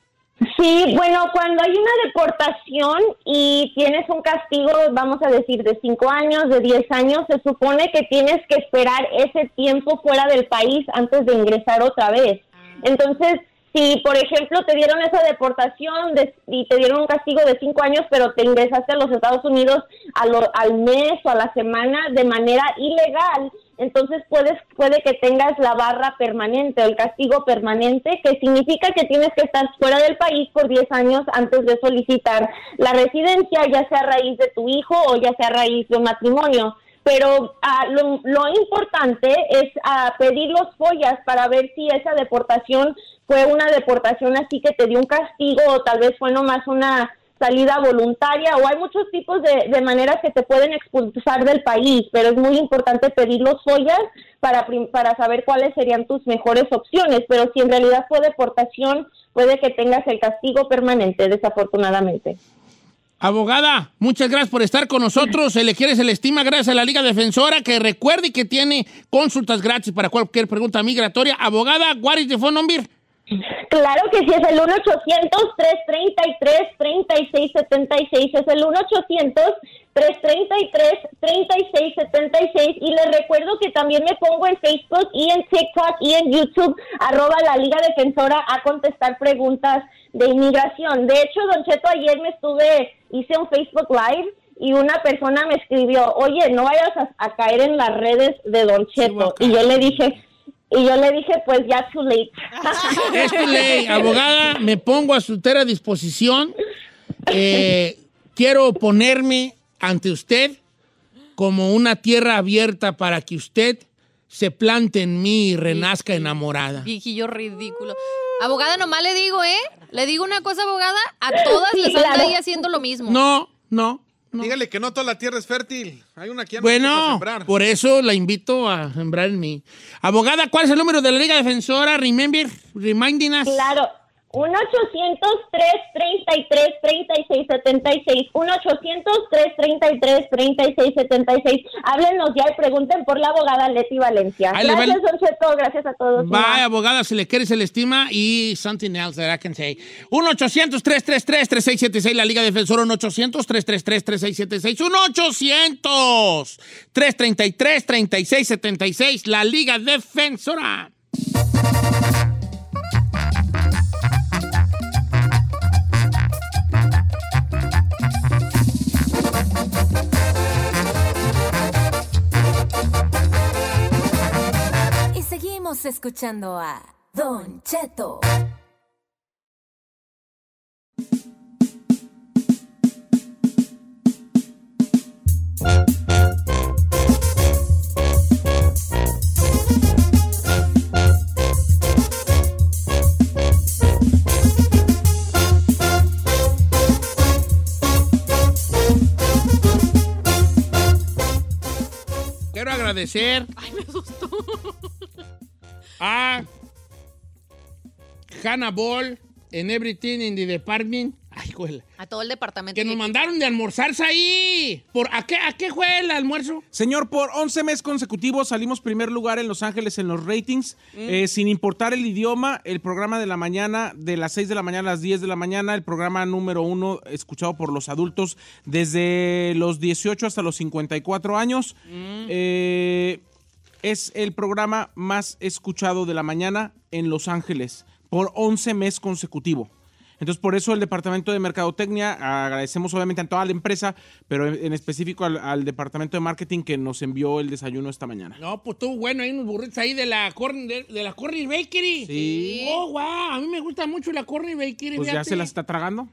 Sí, bueno, cuando hay una deportación y tienes un castigo, vamos a decir, de cinco años, de diez años, se supone que tienes que esperar ese tiempo fuera del país antes de ingresar otra vez. Entonces, si, por ejemplo, te dieron esa deportación de- y te dieron un castigo de cinco años, pero te ingresaste a los Estados Unidos a lo- al mes o a la semana de manera ilegal, entonces puedes puede que tengas la barra permanente o el castigo permanente, que significa que tienes que estar fuera del país por diez años antes de solicitar la residencia, ya sea a raíz de tu hijo o ya sea a raíz de un matrimonio. Pero ah, lo, lo importante es ah, pedir los follas para ver si esa deportación fue una deportación así que te dio un castigo o tal vez fue nomás una salida voluntaria, o hay muchos tipos de, de maneras que te pueden expulsar del país, pero es muy importante pedir los follas para, prim- para saber cuáles serían tus mejores opciones, pero si en realidad fue deportación, puede que tengas el castigo permanente, desafortunadamente. Abogada, muchas gracias por estar con nosotros. Se le quiere, se le estima, gracias a la Liga Defensora, que recuerde que tiene consultas gratis para cualquier pregunta migratoria. Abogada, what is the phone number? Claro que sí, es el uno ochocientos, tres treinta y tres, treinta y seis setenta y seis, es el uno ochocientos, tres treinta y tres, treinta y seis setenta y seis, y les recuerdo que también me pongo en Facebook y en TikTok y en YouTube, arroba la Liga Defensora, a contestar preguntas de inmigración. De hecho, Don Cheto, ayer me estuve, hice un Facebook Live y una persona me escribió, oye, no vayas a, a caer en las redes de Don Cheto, y yo le dije... Y yo le dije, pues ya too late. Es tu ley, abogada, me pongo a su entera disposición. Eh, quiero ponerme ante usted como una tierra abierta para que usted se plante en mí y renazca enamorada. Viejillo ridículo. Abogada, nomás le digo, ¿eh? Le digo una cosa, abogada, a todas Sí, les anda claro. ahí haciendo lo mismo. No, no. No. Dígale que no toda la tierra es fértil. Hay una que ya no ocupa Bueno, sembrar. por eso la invito a sembrar en mí. Abogada, ¿cuál es el número de la Liga Defensora? Remember, reminding us. Claro, uno ochocientos, tres treinta y tres, treinta y seis setenta y seis, uno ochocientos, tres treinta y tres, treinta y seis setenta y seis. Háblenos ya y pregunten por la abogada Leti Valencia. Ahí le va el- Gracias, Don Cheto, gracias a todos. Bye, abogada, se le quiere, se le estima. Y something else that I can say. uno ochocientos, tres tres tres, tres seis siete seis, la Liga Defensora. uno ochocientos, tres tres tres, tres seis siete seis. uno ochocientos, tres treinta y tres, treinta y seis setenta y seis, la Liga Defensora. escuchando a Don Cheto. Quiero agradecer Ay, me asustó. a Hannah Ball en Everything in the Department. Ay, juela. A todo el departamento. Que nos mandaron de almorzarse ahí. ¿Por, a, qué, ¿A qué fue el almuerzo? Señor, por once meses consecutivos salimos primer lugar en Los Ángeles en los ratings, mm. eh, sin importar el idioma. El programa de la mañana, de las seis de la mañana a las diez de la mañana, el programa número uno escuchado por los adultos desde los dieciocho hasta los cincuenta y cuatro años. Mm. Eh, es el programa más escuchado de la mañana en Los Ángeles por once meses consecutivos. Entonces, por eso el Departamento de Mercadotecnia, agradecemos obviamente a toda la empresa, pero en, en específico al, al Departamento de Marketing que nos envió el desayuno esta mañana. No, pues estuvo bueno, hay unos burritos ahí de la Corny, de, de la Corny Bakery. Sí. Oh, wow, a mí me gusta mucho la Corny Bakery. Pues fíjate. ya se la está tragando.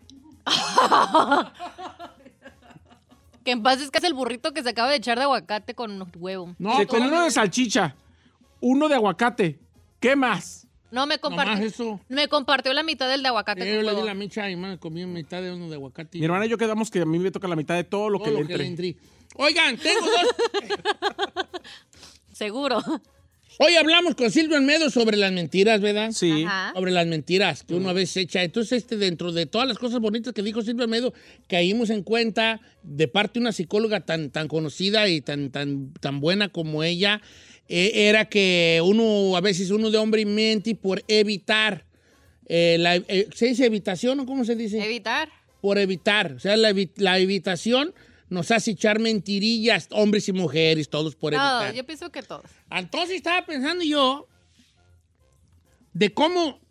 Que en paz es que es el burrito que se acaba de echar de aguacate con huevo. No, sí, con uno de salchicha, uno de aguacate. ¿Qué más? No, me compartió. Nomás eso. Me compartió la mitad del de aguacate. Yo con le huevo. di la micha y me comí mitad de uno de aguacate. Mi hermana y yo quedamos que a mí me toca la mitad de todo lo todo que lo le que entre. le entré. Oigan, tengo dos. Seguro. Hoy hablamos con Silvio Almedo sobre las mentiras, ¿verdad? Sí. Ajá. Sobre las mentiras que uno a veces echa. Entonces, este, dentro de todas las cosas bonitas que dijo Silvio Almedo, caímos en cuenta de parte de una psicóloga tan, tan conocida y tan, tan, tan buena como ella, eh, era que uno, a veces uno de hombre miente por evitar, eh, la, eh, ¿se dice evitación o cómo se dice? Evitar. Por evitar. O sea, la, evi- la evitación nos hace echar mentirillas, hombres y mujeres, todos por No, evitar. yo pienso que todos. Entonces estaba pensando yo de cómo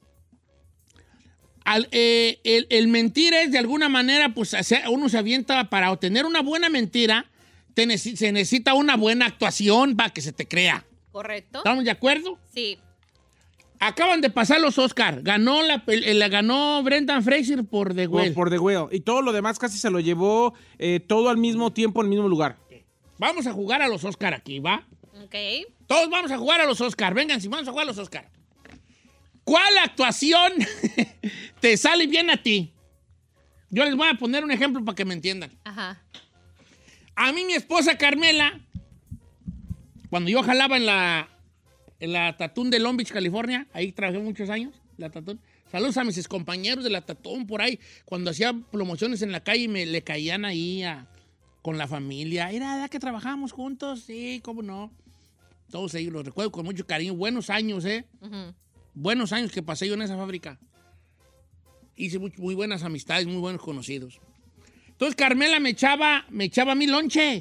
al, eh, el, el mentir es de alguna manera, pues uno se avienta para obtener una buena mentira, te nece- se necesita una buena actuación para que se te crea. ¿Correcto? ¿Estamos de acuerdo? Sí. Acaban de pasar los Oscar. Ganó la, pel- la ganó Brendan Fraser por The Por, Whale. por The Whale. Y todo lo demás casi se lo llevó eh, todo al mismo tiempo, en el mismo lugar. Vamos a jugar a los Oscar aquí, ¿va? Ok. Todos vamos a jugar a los Oscar. Vengan, si vamos a jugar a los Oscar. ¿Cuál actuación te sale bien a ti? Yo les voy a poner un ejemplo para que me entiendan. Ajá. A mí mi esposa Carmela, cuando yo jalaba en la, en la Tatún de Long Beach, California, ahí trabajé muchos años, la Tatún. Saludos a mis compañeros de la Tatún por ahí. Cuando hacía promociones en la calle me le caían ahí a, con la familia. Era la que trabajamos juntos, sí, cómo no. Todos ellos los recuerdo con mucho cariño. Buenos años, ¿eh? Uh-huh. Buenos años que pasé yo en esa fábrica. Hice muy, muy buenas amistades, muy buenos conocidos. Entonces Carmela me echaba, me echaba mi lonche.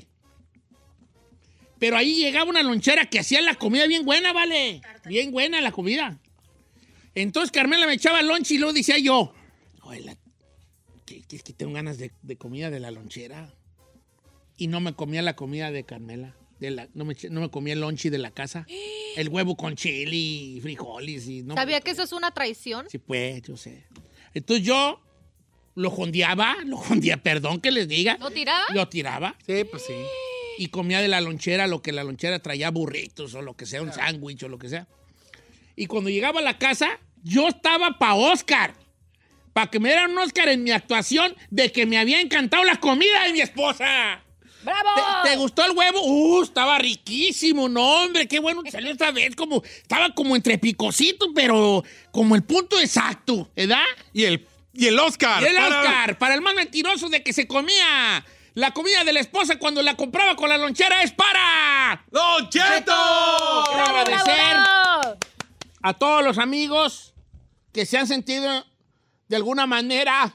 Pero ahí llegaba una lonchera que hacía la comida bien buena, ¿vale? Bien buena la comida. Entonces Carmela me echaba lonche y luego decía yo, oye, la, que, que, que tengo ganas de, de comida de la lonchera. Y no me comía la comida de Carmela. De la, no, me, no me comía el lonche de la casa. El huevo con chili y frijoles. Y no ¿Sabía que eso es una traición? Sí, pues, yo sé. Entonces yo lo jondeaba, lo jondeaba, perdón que les diga. ¿Lo tiraba? Lo tiraba. Sí, pues sí. Y comía de la lonchera lo que la lonchera traía, burritos o lo que sea, un sándwich o lo que sea. Y cuando llegaba a la casa, yo estaba pa' Oscar. Para que me dieran un Oscar en mi actuación de que me había encantado la comida de mi esposa. ¡Bravo! ¿Te, te gustó el huevo? ¡Uh! Estaba riquísimo. No, hombre, qué bueno que salió esta vez. Como, estaba como entre picosito, pero como el punto exacto, ¿verdad? Y el, y el Oscar. Y el para- Oscar, para el más mentiroso de que se comía la comida de la esposa cuando la compraba con la lonchera es para... ¡Don Cheto! Quiero agradecer a todos los amigos que se han sentido de alguna manera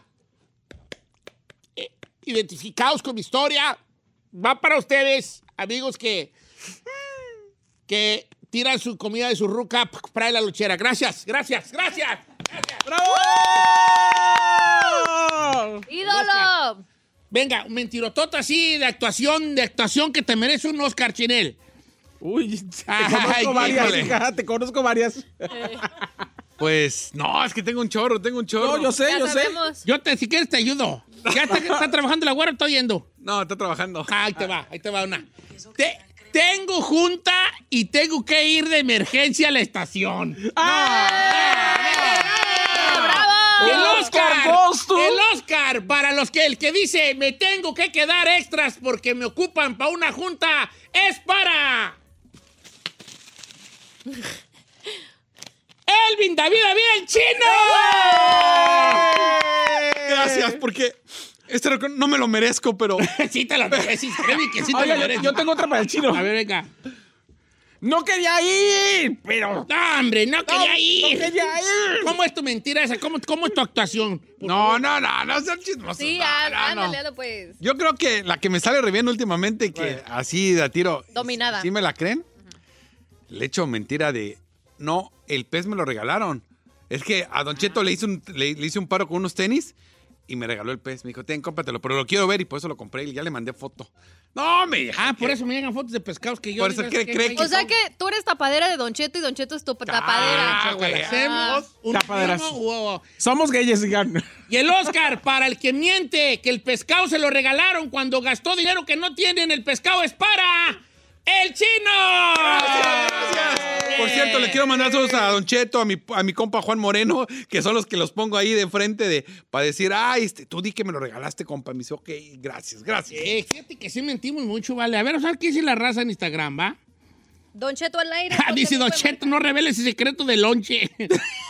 eh, identificados con mi historia. Va para ustedes, amigos que, que tiran su comida de su ruca para la lonchera. Gracias, gracias, gracias. ¡Bravo! ¡Ídolo! Venga, un mentirotota así de actuación, de actuación que te merece un Oscar, Chinel. Uy, te Ay, conozco varias, híjole. hija, te conozco varias. Pues, no, es que tengo un chorro, tengo un chorro. No, yo sé, Ya yo sé. sabemos. Yo te, si quieres te ayudo. ¿Ya está, está trabajando la güera o estoy yendo? No, está trabajando. Ah, ahí te va, ahí te va una. Te- tengo junta y tengo que ir de emergencia a la estación. ¡Bravo! Y el Oscar, Oscar Boston. el Oscar, para los que el que dice me tengo que quedar extras porque me ocupan para una junta, es para Elvin David David el Chino. Gracias, porque este no- no me lo merezco, pero... Sí te lo mereces, créeme que sí te Oiga, lo yo, mereces. yo tengo otra para el chino. A ver, venga. No quería ir, pero... No, hombre, no quería ir. No quería ir. ¿Cómo es tu mentira esa? ¿Cómo, cómo es tu actuación? No, no, no, no sean chismosos. Sí, no, á- no, ándale, no. ándale, pues. Yo creo que la que me sale re bien últimamente, que así de a tiro... Dominada. ¿Sí me la creen? Le echo mentira de... No, el pez me lo regalaron. Es que a Don Cheto le hice un, le, le hice un paro con unos tenis y me regaló el pez. Me dijo, ten, cómpratelo, pero lo quiero ver y por eso lo compré y ya le mandé foto. No, me... Ah, por eso me llegan fotos de pescados que yo... Por eso digo, cree- es que, cree güey, que O sea que tú eres tapadera de Don Cheto y Don Cheto es tu tapadera. Ah, güey. hacemos un Tapaderas. primo, wow. Somos gayes, digan. Y el Oscar, para el que miente que el pescado se lo regalaron cuando gastó dinero que no tiene en el pescado, es para el Chino. Gracias. Por cierto, le quiero mandar saludos a Don Cheto, a mi, a mi compa Juan Moreno, que son los que los pongo ahí de frente de, para decir, ay, este, tú di que me lo regalaste, compa. Me dice, ok, gracias, gracias. Eh, fíjate que sí mentimos mucho, vale. A ver, ¿sabes qué dice la raza en Instagram, va? Don Cheto al aire. Ah, dice Don Cheto, no reveles el secreto del lonche. Eh,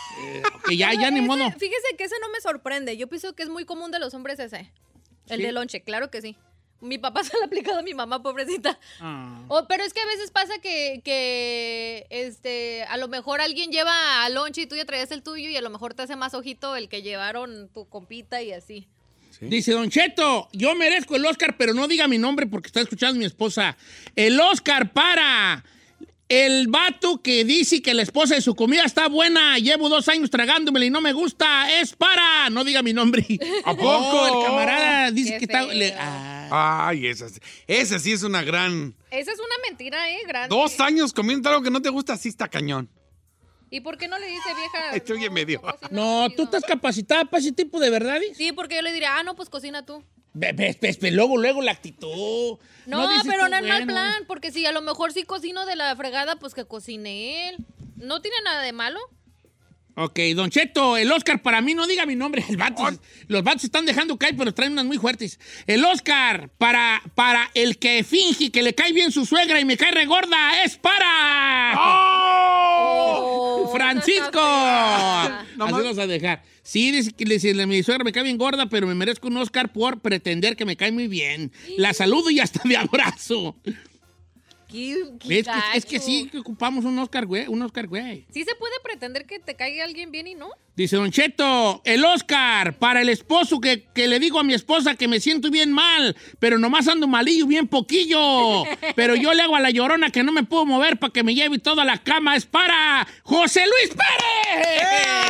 que ya, ya ni Ese- modo. Fíjese que ese no me sorprende. Yo pienso que es muy común de los hombres ese. El ¿Sí? de lonche, claro que sí. Mi papá se lo ha aplicado a mi mamá, pobrecita. Ah. Oh, pero es que a veces pasa que, que este, a lo mejor alguien lleva al lonche y tú ya traías el tuyo y a lo mejor te hace más ojito el que llevaron tu compita y así. Dice Don Cheto, yo merezco el Oscar, pero no diga mi nombre porque está escuchando mi esposa. El Oscar para el vato que dice que la esposa de su comida está buena. Llevo dos años tragándomela y no me gusta. Es para, no diga mi nombre. ¿A poco? Oh, el camarada dice Qué que está... feo. le- ah. Ay, esa, esa sí es una gran... Esa es una mentira, ¿eh? Grande. Dos años comiendo algo que no te gusta, sí está cañón. ¿Y por qué no le dice vieja? Esto ya me dio. no cocina No, chido? tú estás capacitada para ese tipo de verdades. Sí, porque yo le diría, ah, no, pues cocina tú. Ve- ve- ve- ve, luego, luego la actitud. No, dices pero tú, no en mal bueno. plan, porque si a lo mejor sí cocino de la fregada, pues que cocine él. No tiene nada de malo. Ok, Don Cheto, el Oscar para mí, no diga mi nombre. El vato, los vatos se están dejando caer, pero traen unas muy fuertes. El Oscar para, para el que finge que le cae bien su suegra y me cae regorda, es para... Oh, ¡Francisco! esa está fea. Así nos a dejar. Sí, dice que le- si le- mi suegra me cae bien gorda, pero me merezco un Oscar por pretender que me cae muy bien. La saludo y hasta de abrazo. Qué- qué Es que, es que gacho. sí, que ocupamos un Oscar, güey, un Oscar, güey. Sí se puede pretender que te caiga alguien bien y no. Dice Don Cheto, el Oscar para el esposo que, que le digo a mi esposa que me siento bien mal, pero nomás ando malillo, bien poquillo. Pero yo le hago a la llorona que no me puedo mover para que me lleve todo a la cama. Es para José Luis Pérez.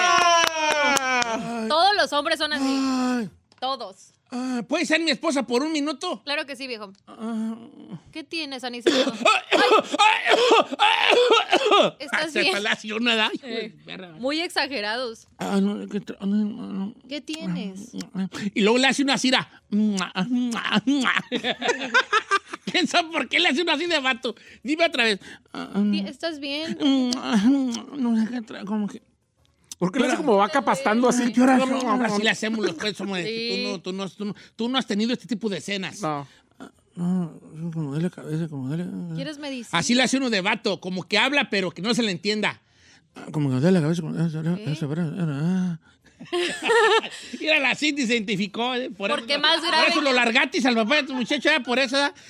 Todos los hombres son así. Ay, Todos. ay, ¿puede ser mi esposa por un minuto? Claro que sí, viejo. Ah. ¿Qué tienes, Aniceto? ¿Estás Se bien? palació una edad. Eh. Muy exagerados. Ah, no, que tra- no, no, no. ¿Qué tienes? Y luego le hace una cira. ¿Quién sabe por qué le hace una así de vato? Dime otra vez. Sí, ¿estás bien? No sé qué tra- como que. ¿Por qué no es como vaca pastando así? Ahora, ahora sí le hacemos los pues somos de que Sí. tú, no, tú, no, tú, no, tú no has tenido este tipo de escenas. No. No, como de la cabeza, como de la... ¿Quieres medicina? Así le hace uno de vato, como que habla, pero que no se le entienda. Como que de la cabeza, como... Mira, la Cindy se identificó. eh, Por Porque eso, más Por grave eso ya. lo largatis al papá de tu muchacho, era por eso. ¿eh?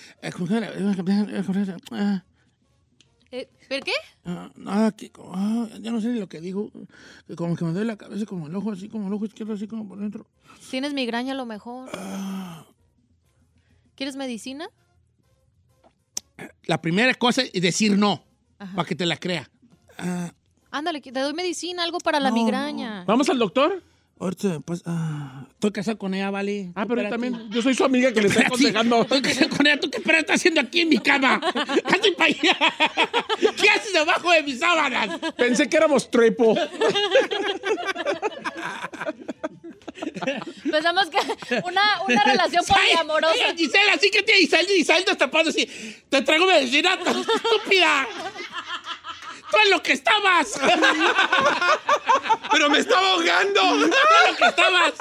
Eh, ¿Pero qué? Ah, nada, que como, ah, ya no sé ni lo que dijo. Que como que me duele la cabeza, como el ojo así, como el ojo izquierdo así, como por dentro. Tienes migraña a lo mejor. Ah. ¿Quieres medicina? La primera cosa es decir no, para que te la crea. Ah, Ándale, que te doy medicina, algo para la No, migraña. ¿Vamos al doctor? Ahorita, pues, ah, estoy casado con ella, vale. Ah, pero yo Espérate. también. Yo soy su amiga que le está Espérate, aconsejando. Estoy casado con ella. ¿Tú qué esperas estás haciendo aquí en mi cama? Hazte para allá. ¿Qué haces debajo de mis sábanas? Pensé que éramos trepo. Pensamos que una, una relación poliamorosa. Oye, Gisela, así que tiene Isabel, Isabel destapando así. Te traigo medicina, estúpida. Tú en lo que estabas. ¡Pero me estaba ahogando! Tú en lo que estabas.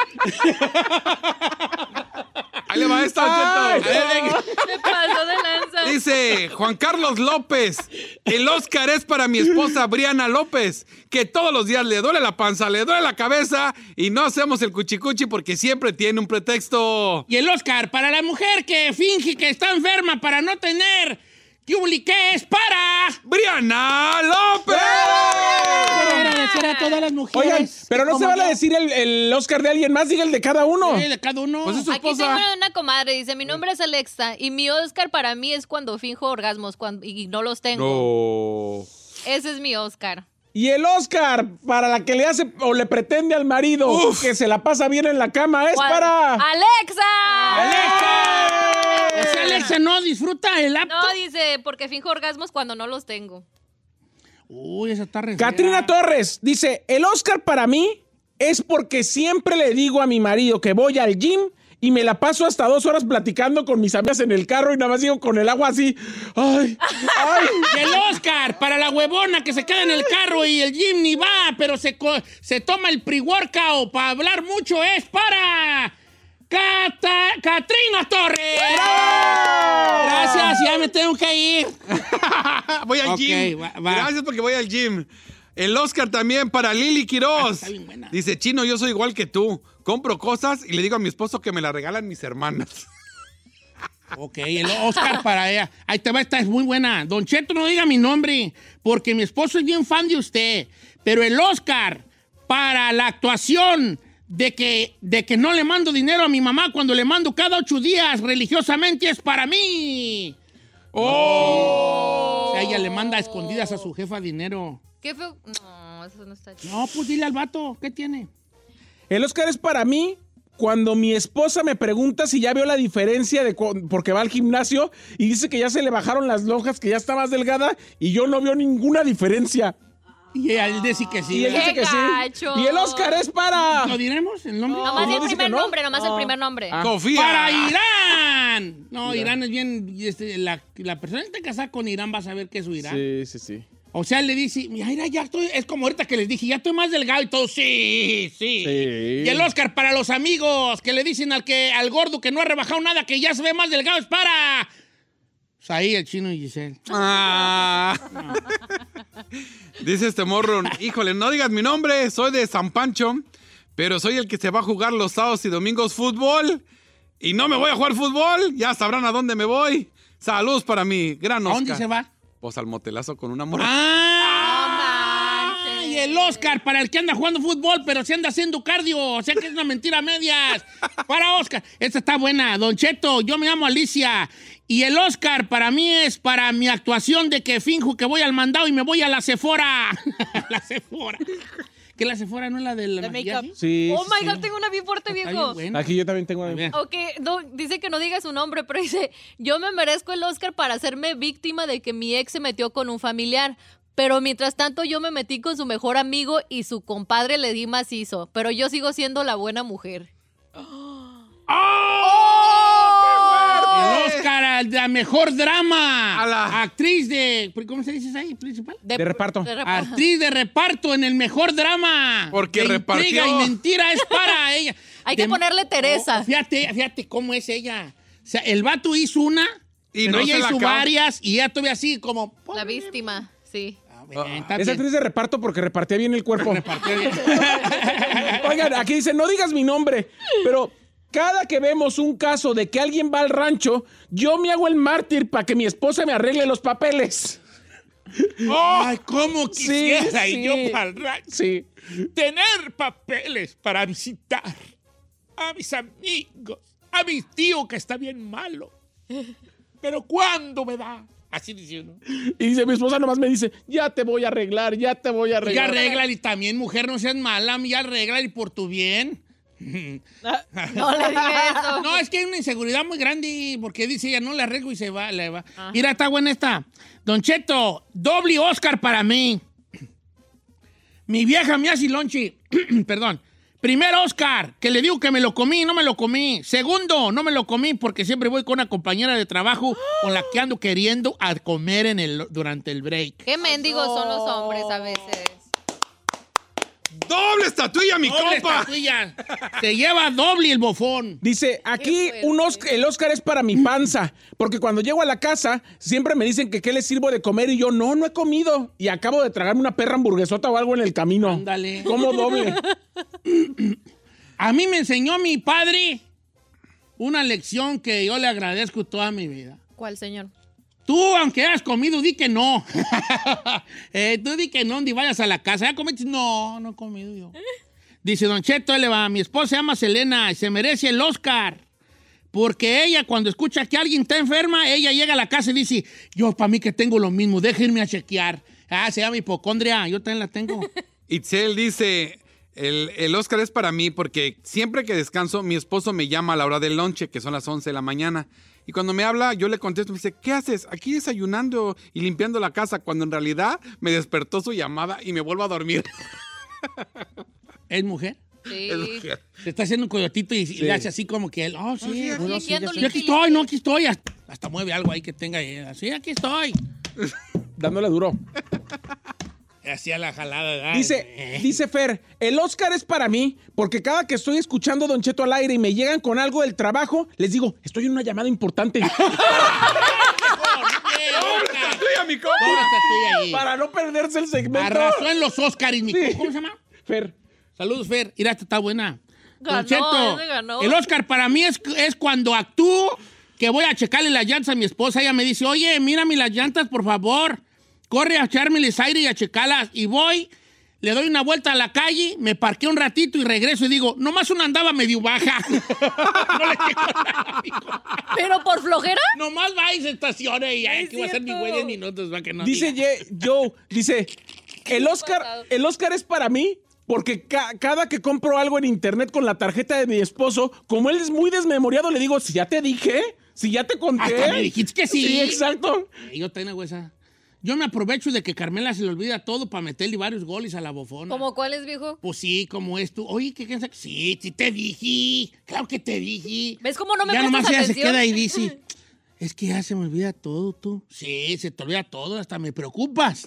Ahí le va esta, Ay, Cheto. A ver, venga. Se pasó de lanza. Dice Juan Carlos López, el Oscar es para mi esposa Briana López, que todos los días le duele la panza, le duele la cabeza y no hacemos el cuchicuchi porque siempre tiene un pretexto. Y el Oscar, para la mujer que finge que está enferma para no tener... ¿Qué ¿Qué es para? ¡Briana López! Quiero agradecer a todas las mujeres. Oigan, pero no se vale decir el, el Oscar de alguien más, diga el de cada uno. Sí, de cada uno. Pues es su Aquí esposa. tengo una comadre, dice, mi nombre es Alexa y mi Oscar para mí es cuando finjo orgasmos cuando, y no los tengo. No. Ese es mi Oscar. Y el Oscar, para la que le hace o le pretende al marido Uf. que se la pasa bien en la cama, es ¿Cuál? para... ¡Alexa! ¡Alexa! O sea, Alexa no disfruta el apto. No, dice, porque finjo orgasmos cuando no los tengo. Uy, esa está re Catrina fea. Torres dice, el Oscar para mí es porque siempre le digo a mi marido que voy al gym y me la paso hasta dos horas platicando con mis amigas en el carro y nada más digo con el agua así. ¡Ay! ¡Ay! Y el Oscar, para la huevona que se queda en el carro y el gym ni va, pero se, co- se toma el pre-workout para hablar mucho, es para... Cata- Catrina Torres. Gracias, ya me tengo que ir. Voy al Ok, gym. va- va. Gracias porque voy al gym. El Oscar también para Lili Quiroz. Está bien buena. Dice, Chino, yo soy igual que tú. Compro cosas y le digo a mi esposo que me la regalan mis hermanas. Ok, el Oscar para ella. Ahí te va, esta es muy buena. Don Cheto, no diga mi nombre, porque mi esposo es bien fan de usted. Pero el Oscar para la actuación de que, de que no le mando dinero a mi mamá cuando le mando cada ocho días religiosamente es para mí. ¡Oh! O sea, ella le manda a escondidas a su jefa dinero. Qué feo. No, eso no está chido. No, pues dile al vato, ¿qué tiene? El Oscar es para mí cuando mi esposa me pregunta si ya vio la diferencia de cu- porque va al gimnasio y dice que ya se le bajaron las lonjas, que ya está más delgada y yo no veo ninguna diferencia. Y él dice que sí. Y él ¡Qué dice que sí. gacho! Y el Oscar es para... ¿Lo diremos el nombre? Nomás no el dice primer que no. nombre, nomás el primer nombre. Ah. ¡Confía! ¡Para Irán! No, Irán es bien... este, la, la persona que está casada con Irán va a saber que es su Irán. Sí, sí, sí. O sea, le dice, mira, ya estoy... Es como ahorita que les dije, ya estoy más delgado y todo. Sí, sí. Sí. Y el Oscar para los amigos que le dicen al, que, al gordo que no ha rebajado nada, que ya se ve más delgado, es para... Pues ahí el Chino y Giselle. Ah. Dice este morro, híjole, no digas mi nombre, soy de San Pancho, pero soy el que se va a jugar los sábados y domingos fútbol. Y no me voy a jugar fútbol, ya sabrán a dónde me voy. Saludos para mi gran ¿A Oscar. dónde se va? Pues al motelazo con una morra. ¡Ah! No manches. Y el Oscar para el que anda jugando fútbol, pero se anda haciendo cardio. O sea que es una mentira a medias. Para Oscar. Esta está buena. Don Cheto, yo me llamo Alicia. Y el Oscar para mí es para mi actuación de que finjo que voy al mandado y me voy a la Sephora. La Sephora. ¿Que la Sephora no es la del De maquillaje? make-up. Sí, Oh sí, my sí. God, tengo una bien fuerte, Está viejo. bien buena. Aquí yo también tengo... A ver. Ok, no, dice que no diga su nombre, pero dice, yo me merezco el Oscar para hacerme víctima de que mi ex se metió con un familiar. Pero mientras tanto yo me metí con su mejor amigo y su compadre le di macizo. Pero yo sigo siendo la buena mujer. El Oscar al de mejor drama. A la- Actriz de... ¿Cómo se dice ahí? ¿Principal? De reparto. de reparto. Actriz de reparto en el mejor drama. Porque De repartió. intriga y mentira es para ella. Hay que De- ponerle Teresa. Oh, fíjate, fíjate cómo es ella. O sea, el vato hizo una, Y pero no ella se la hizo acaba. varias y ella todavía así como... La víctima, sí. Ah, bueno, está Es bien. actriz de reparto porque repartía bien el cuerpo. Repartió bien. Oigan, aquí dice, no digas mi nombre, pero cada que vemos un caso de que alguien va al rancho, yo me hago el mártir para que mi esposa me arregle los papeles. Ay, cómo quisiera Sí, ir yo sí. para el rancho. Sí. Tener papeles para visitar a mis amigos, a mi tío que está bien malo. Pero ¿cuándo me da? Así dice uno. Y dice, mi esposa nomás me dice, ya te voy a arreglar, ya te voy a Ya arreglar. arregla y también, mujer, no seas mala, ya arregla y por tu bien. No le dije eso. No, es que hay una inseguridad muy grande porque dice ella, no le arreglo y se va, le va. Mira, está buena esta. Don Cheto, doble Oscar para mí. Mi vieja me hace lonche. Perdón. Primer Oscar, que le digo que me lo comí, no me lo comí. Segundo, no me lo comí porque siempre voy con una compañera de trabajo con la que ando queriendo a comer en el, durante el break. Qué mendigos son los hombres a veces. ¡Doble estatuilla, mi Doble compa! estatuilla. Se lleva doble el bofón. Dice, aquí fuerte. un Oscar, el Oscar es para mi panza, porque cuando llego a la casa siempre me dicen que qué les sirvo de comer y yo, no, no he comido. Y acabo de tragarme una perra hamburguesota o algo en el camino. Ándale. Como doble. A mí me enseñó mi padre una lección que yo le agradezco toda mi vida. ¿Cuál, señor? Tú, aunque hayas comido, di que no. eh, tú di que no, ni vayas a la casa. ¿Ya comiste? No, no he comido yo. Dice Don Cheto, él le va, mi esposa se llama Selena y se merece el Oscar. Porque ella, cuando escucha que alguien está enferma, ella llega a la casa y dice, yo para mí que tengo lo mismo, déjenme a chequear. Ah, se llama hipocondria, yo también la tengo. Itzel dice, el, el Oscar es para mí porque siempre que descanso, mi esposo me llama a la hora del lonche, que son las once de la mañana. Y cuando me habla, yo le contesto, me dice, ¿qué haces? Aquí desayunando y limpiando la casa, cuando en realidad me despertó su llamada y me vuelvo a dormir. ¿Es mujer? Sí. Es mujer. Se está haciendo un coyotito y, y le hace así como que él, oh, sí, sí, bueno, aquí sí, ando ya sé. limpia Yo aquí y estoy, limpia. no, aquí estoy. Hasta, hasta mueve algo ahí que tenga ahí. Así, aquí estoy. Dándole duro. Hacía la jalada. Dice, Ay, dice Fer, el Oscar es para mí, porque cada que estoy escuchando a Don Cheto al aire y me llegan con algo del trabajo, les digo, estoy en una llamada importante. ¡Doble estatuilla, mi compa! ¿Dónde está tú ahí? Para no perderse el segmento. Arrasó en los Óscares, mi Sí. ¿Cómo se llama? Fer. Saludos, Fer. Mira, esta está buena. Ganó, Don Cheto, ese ganó. el Oscar para mí es, es cuando actúo que voy a checarle las llantas a mi esposa. Ella me dice, oye, mírame las llantas, por favor. Corre a echármeles aire y a checarlas. Y voy, le doy una vuelta a la calle, me parqueo un ratito y regreso y digo, nomás una andaba medio baja. No le checo nada, amigo. ¿Pero por flojera? Nomás va y se estaciona y ay, Es que voy a hacer mi cierto. güey diez minutos. Va que no Dice diga. Ye- Joe, dice, el Oscar, el Oscar es para mí porque ca- cada que compro algo en internet con la tarjeta de mi esposo, como él es muy desmemoriado, le digo, si ya te dije, si ya te conté. Hasta me dijiste que sí. Sí, exacto. Eh, Yo tengo esa. Yo me aprovecho de que Carmela se le olvida todo para meterle varios goles a la bofona. ¿Cómo cuáles, viejo? Pues sí, como es tú. Oye, ¿qué piensas? Sí, sí te dije. Claro que te dije. ¿Ves cómo no me Ya prestas nomás ella se atención? queda y dice, es que ya se me olvida todo, tú. Sí, se te olvida todo, hasta me preocupas.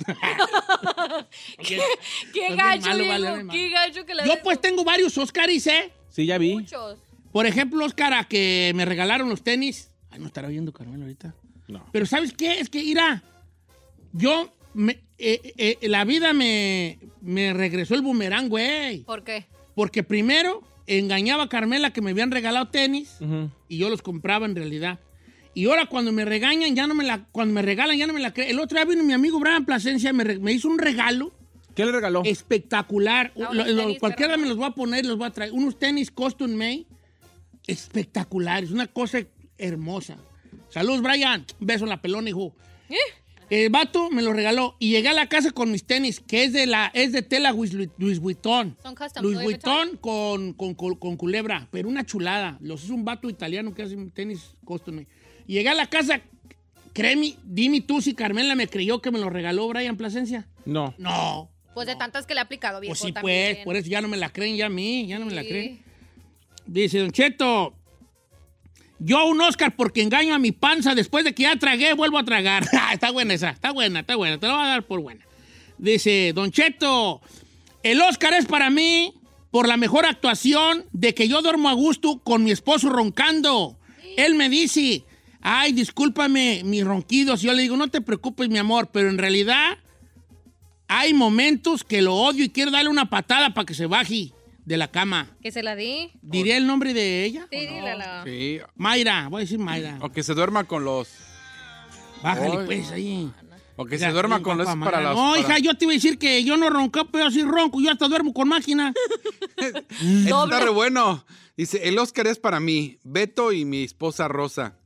Qué bien gacho, malo, viejo. vale, bien Qué gacho que la Yo pues tengo varios Óscares, ¿eh? Sí, ya vi. Muchos. Por ejemplo, Óscar, a que me regalaron los tenis. Ay, no estará viendo Carmela ahorita. No. Pero ¿sabes qué? Es que, mira, yo, me, eh, eh, la vida me, me regresó el boomerang, güey. ¿Por qué? Porque primero engañaba a Carmela que me habían regalado tenis Ujú. y yo los compraba en realidad. Y ahora cuando me regañan, ya no me la, cuando me regalan, ya no me la creen. El otro día vino mi amigo Brian Plasencia, me, re- me hizo un regalo ¿Qué le regaló? espectacular. Ah, Lo- unos lo- tenis, cualquiera perro. me los voy a poner, los voy a traer. Unos tenis custom made espectaculares, una cosa hermosa. Saludos, Brian. Un beso en la pelona, hijo. ¿Eh? El vato me lo regaló y llegué a la casa con mis tenis, que es de la es de tela Louis, Louis Vuitton. Son custom, Louis Louis Vuitton con, con, con, con culebra, pero una chulada. Los es un vato italiano que hace tenis custom made. Y llegué a la casa, créeme, dime tú si Carmela me creyó que me lo regaló Brian Plasencia. No. No. Pues de tantas que le ha aplicado, viejo, Pues sí, también. pues, por eso ya no me la creen ya a mí, ya no me la Sí. creen. Dice, Don Cheto, yo un Oscar porque engaño a mi panza, después de que ya tragué, vuelvo a tragar. Está buena esa, está buena, está buena, te la voy a dar por buena. Dice, Don Cheto, el Oscar es para mí por la mejor actuación de que yo duermo a gusto con mi esposo roncando. Él me dice, ay, discúlpame mis ronquidos. Yo le digo, no te preocupes, mi amor, pero en realidad hay momentos que lo odio y quiero darle una patada para que se baje de la cama. ¿Que se la di? ¿Diré el nombre de ella? Sí, dílela. Sí. Mayra, voy a decir Mayra. O que se duerma con los... Bájale, Ay. pues, ahí. O que Ya, se duerma sí, con los... guapa, para Mayra. los... No, para- hija, yo te iba a decir que yo no ronco, pero sí ronco. Yo hasta duermo con máquina. Este está re bueno. Dice, el Oscar es para mí, Beto y mi esposa Rosa.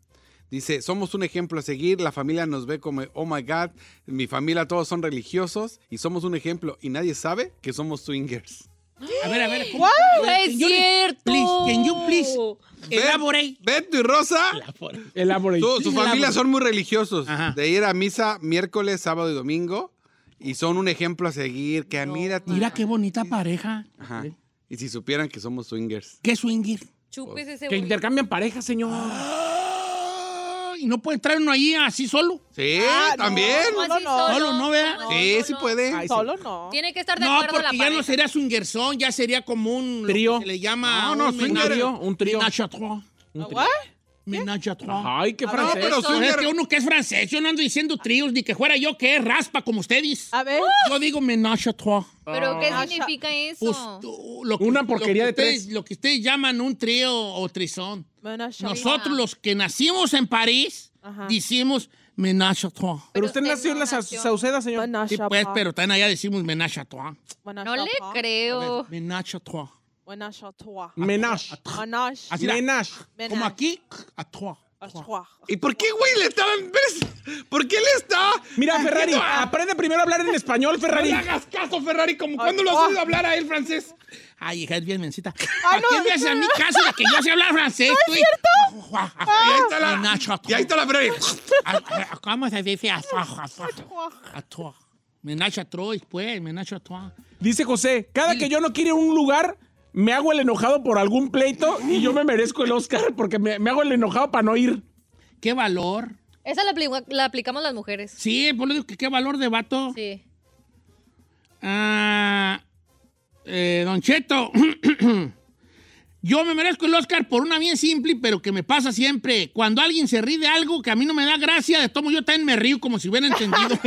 Dice, somos un ejemplo a seguir, la familia nos ve como, oh my God, mi familia todos son religiosos y somos un ejemplo y nadie sabe que somos swingers. A ver, a ver. ¿cómo? ¡No es Can you- cierto! Please, can you please elaborate? Beto y Rosa, Elaborate. su, su familia son muy religiosos, Ajá. de ir a misa miércoles, sábado y domingo y son un ejemplo a seguir, que mira, Mira qué bonita pareja. Ajá. Y si supieran que somos swingers. ¿Qué swinger? Chupes ese Que güey. intercambian parejas, señor. ¿Y no puede entrar uno ahí así solo? Sí, Ah, no, también. ¿Cómo No, así no. Solo, ¿no, vea? ¿Cómo Sí, así sí solo? puede. Ay, sí. Solo no. Tiene que estar de No, acuerdo la porque ya pareja. no sería swingersón, ya sería como un... lo Trío. que se le llama... No, no, un swinger. menage- Trío, un trío. Menage à trois. ¿What? Menage à trois. Ay, qué No, francés. pero Eso. Pues es swinger- que uno que es francés, yo no ando diciendo tríos, ni que fuera yo que es raspa como ustedes. A ver. Yo digo menage à trois. ¿Pero qué Ah. significa eso? Pues, tú, lo que- Una porquería lo que de ustedes- tres. Lo que ustedes llaman un trío o trisón. Menage a Nosotros, los que nacimos en París, Ajá. decimos menage à trois. Pero usted usted nació en no la Sa- nació. Sauceda, señor. Menage Sí, a pues, pas. pero también allá decimos menage à trois. Menage No a le pas. creo. Menage à trois. Menage a trois. Menage. Menage Así la- Menage. Menage. Como aquí, à trois. a trois. ¿Y por qué, güey, le estaban... ves? ¿Por qué le está...? Mira, Ferrari, aprende primero a hablar en español, No Ferrari. le hagas caso, Ferrari, como cuando lo has oído hablar a él francés. Ay, hija, es bien mencita. ¿A quién me hace a mí caso de que yo sé hablar francés? ¿No es cierto? Y ahí está la... Menage à Y ahí está la Ferrari. trois. ¿Cómo se dice à trois? À trois. À trois. Menage à trois, pues, menage à trois. Dice José, cada que yo no quiero ir a un lugar, me hago el enojado por algún pleito y yo me merezco el Oscar porque me, me hago el enojado para no ir. ¿Qué valor? Esa la, apli- la aplicamos las mujeres. Sí, por lo digo que qué valor de vato. Sí. Ah, eh, Don Cheto, yo me merezco el Oscar por una bien simple, pero que me pasa siempre. Cuando alguien se ríe de algo que a mí no me da gracia, de tomo yo también me río como si hubiera entendido.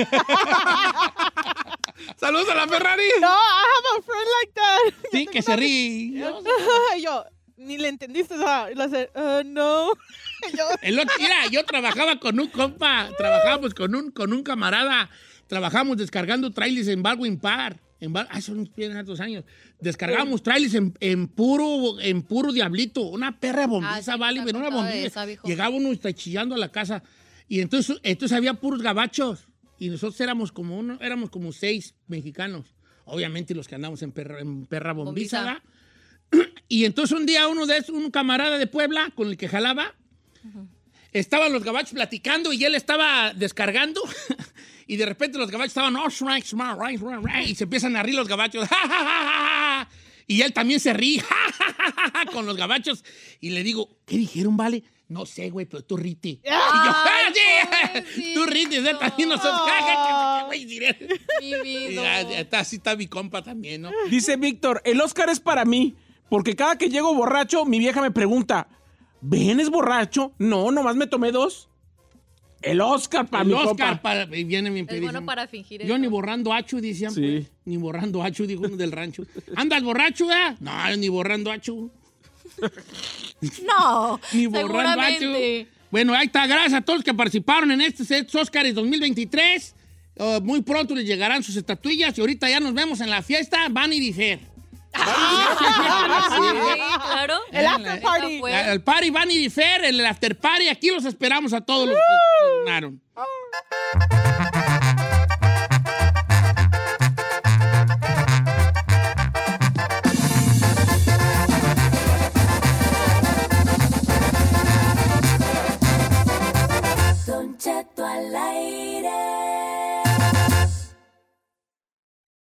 Saludos a la Ferrari. No, I have a friend like that. Sí, que se ríe. Yo, ni le entendiste. ¿sabes? Y le hace, uh, no. Y yo, El otro, mira, yo trabajaba con un compa, trabajábamos con un, con un camarada, trabajamos descargando trailers en Baldwin Park. En Bal- ah, son bien hartos años. Descargábamos trailers en, en puro en puro diablito. Una perra bombiza, Ah, sí, vale, me pero una contaba de bombiza. esa, viejo. Llegaba uno y está chillando a la casa. Y entonces, entonces había puros gabachos. Y nosotros éramos como uno, éramos como seis mexicanos. Obviamente los que andamos en perra, en perra bombiza, Bombiza. ¿verdad? Y entonces un día uno de esos, un camarada de Puebla con el que jalaba, estaban los gabachos platicando y él estaba descargando. Y de repente los gabachos estaban, oh, right, smart, right, right, right", y se empiezan a reír los gabachos. "Ja, ja, ja, ja". Y él también se ríe "Ja, ja, ja, ja, ja", con los gabachos. Y le digo, ¿qué dijeron, vale? No sé, güey, pero tú rite. Y yo, "Ah, sí, tú rite". Él también nosotros, "Ja, ja, ja, ja", güey, diré. Mi Y vida. ya, ya está, así está mi compa también, ¿no? Dice Víctor, el Oscar es para mí, porque cada que llego borracho, mi vieja me pregunta, ¿vienes borracho? No, nomás me tomé dos. El Oscar para El mi Oscar compa. para, y viene mi Es bueno para fingir Yo eso. ni borrando achu, decían. Sí. Pues. Ni borrando achu, dijo uno del rancho. ¿Andas borracho, eh? No, yo ni borrando achu. No, Ni borrando achu. seguramente. Bueno, ahí está. Gracias a todos los que participaron en estos estos Oscars dos mil veintitrés. Uh, muy pronto les llegarán sus estatuillas y ahorita ya nos vemos en la fiesta. Van y Fair. Sí, claro. el after Esa party. fue. El party Vanity Fair, el after party. Aquí los esperamos a todos los que ganaron. Don Cheto al aire.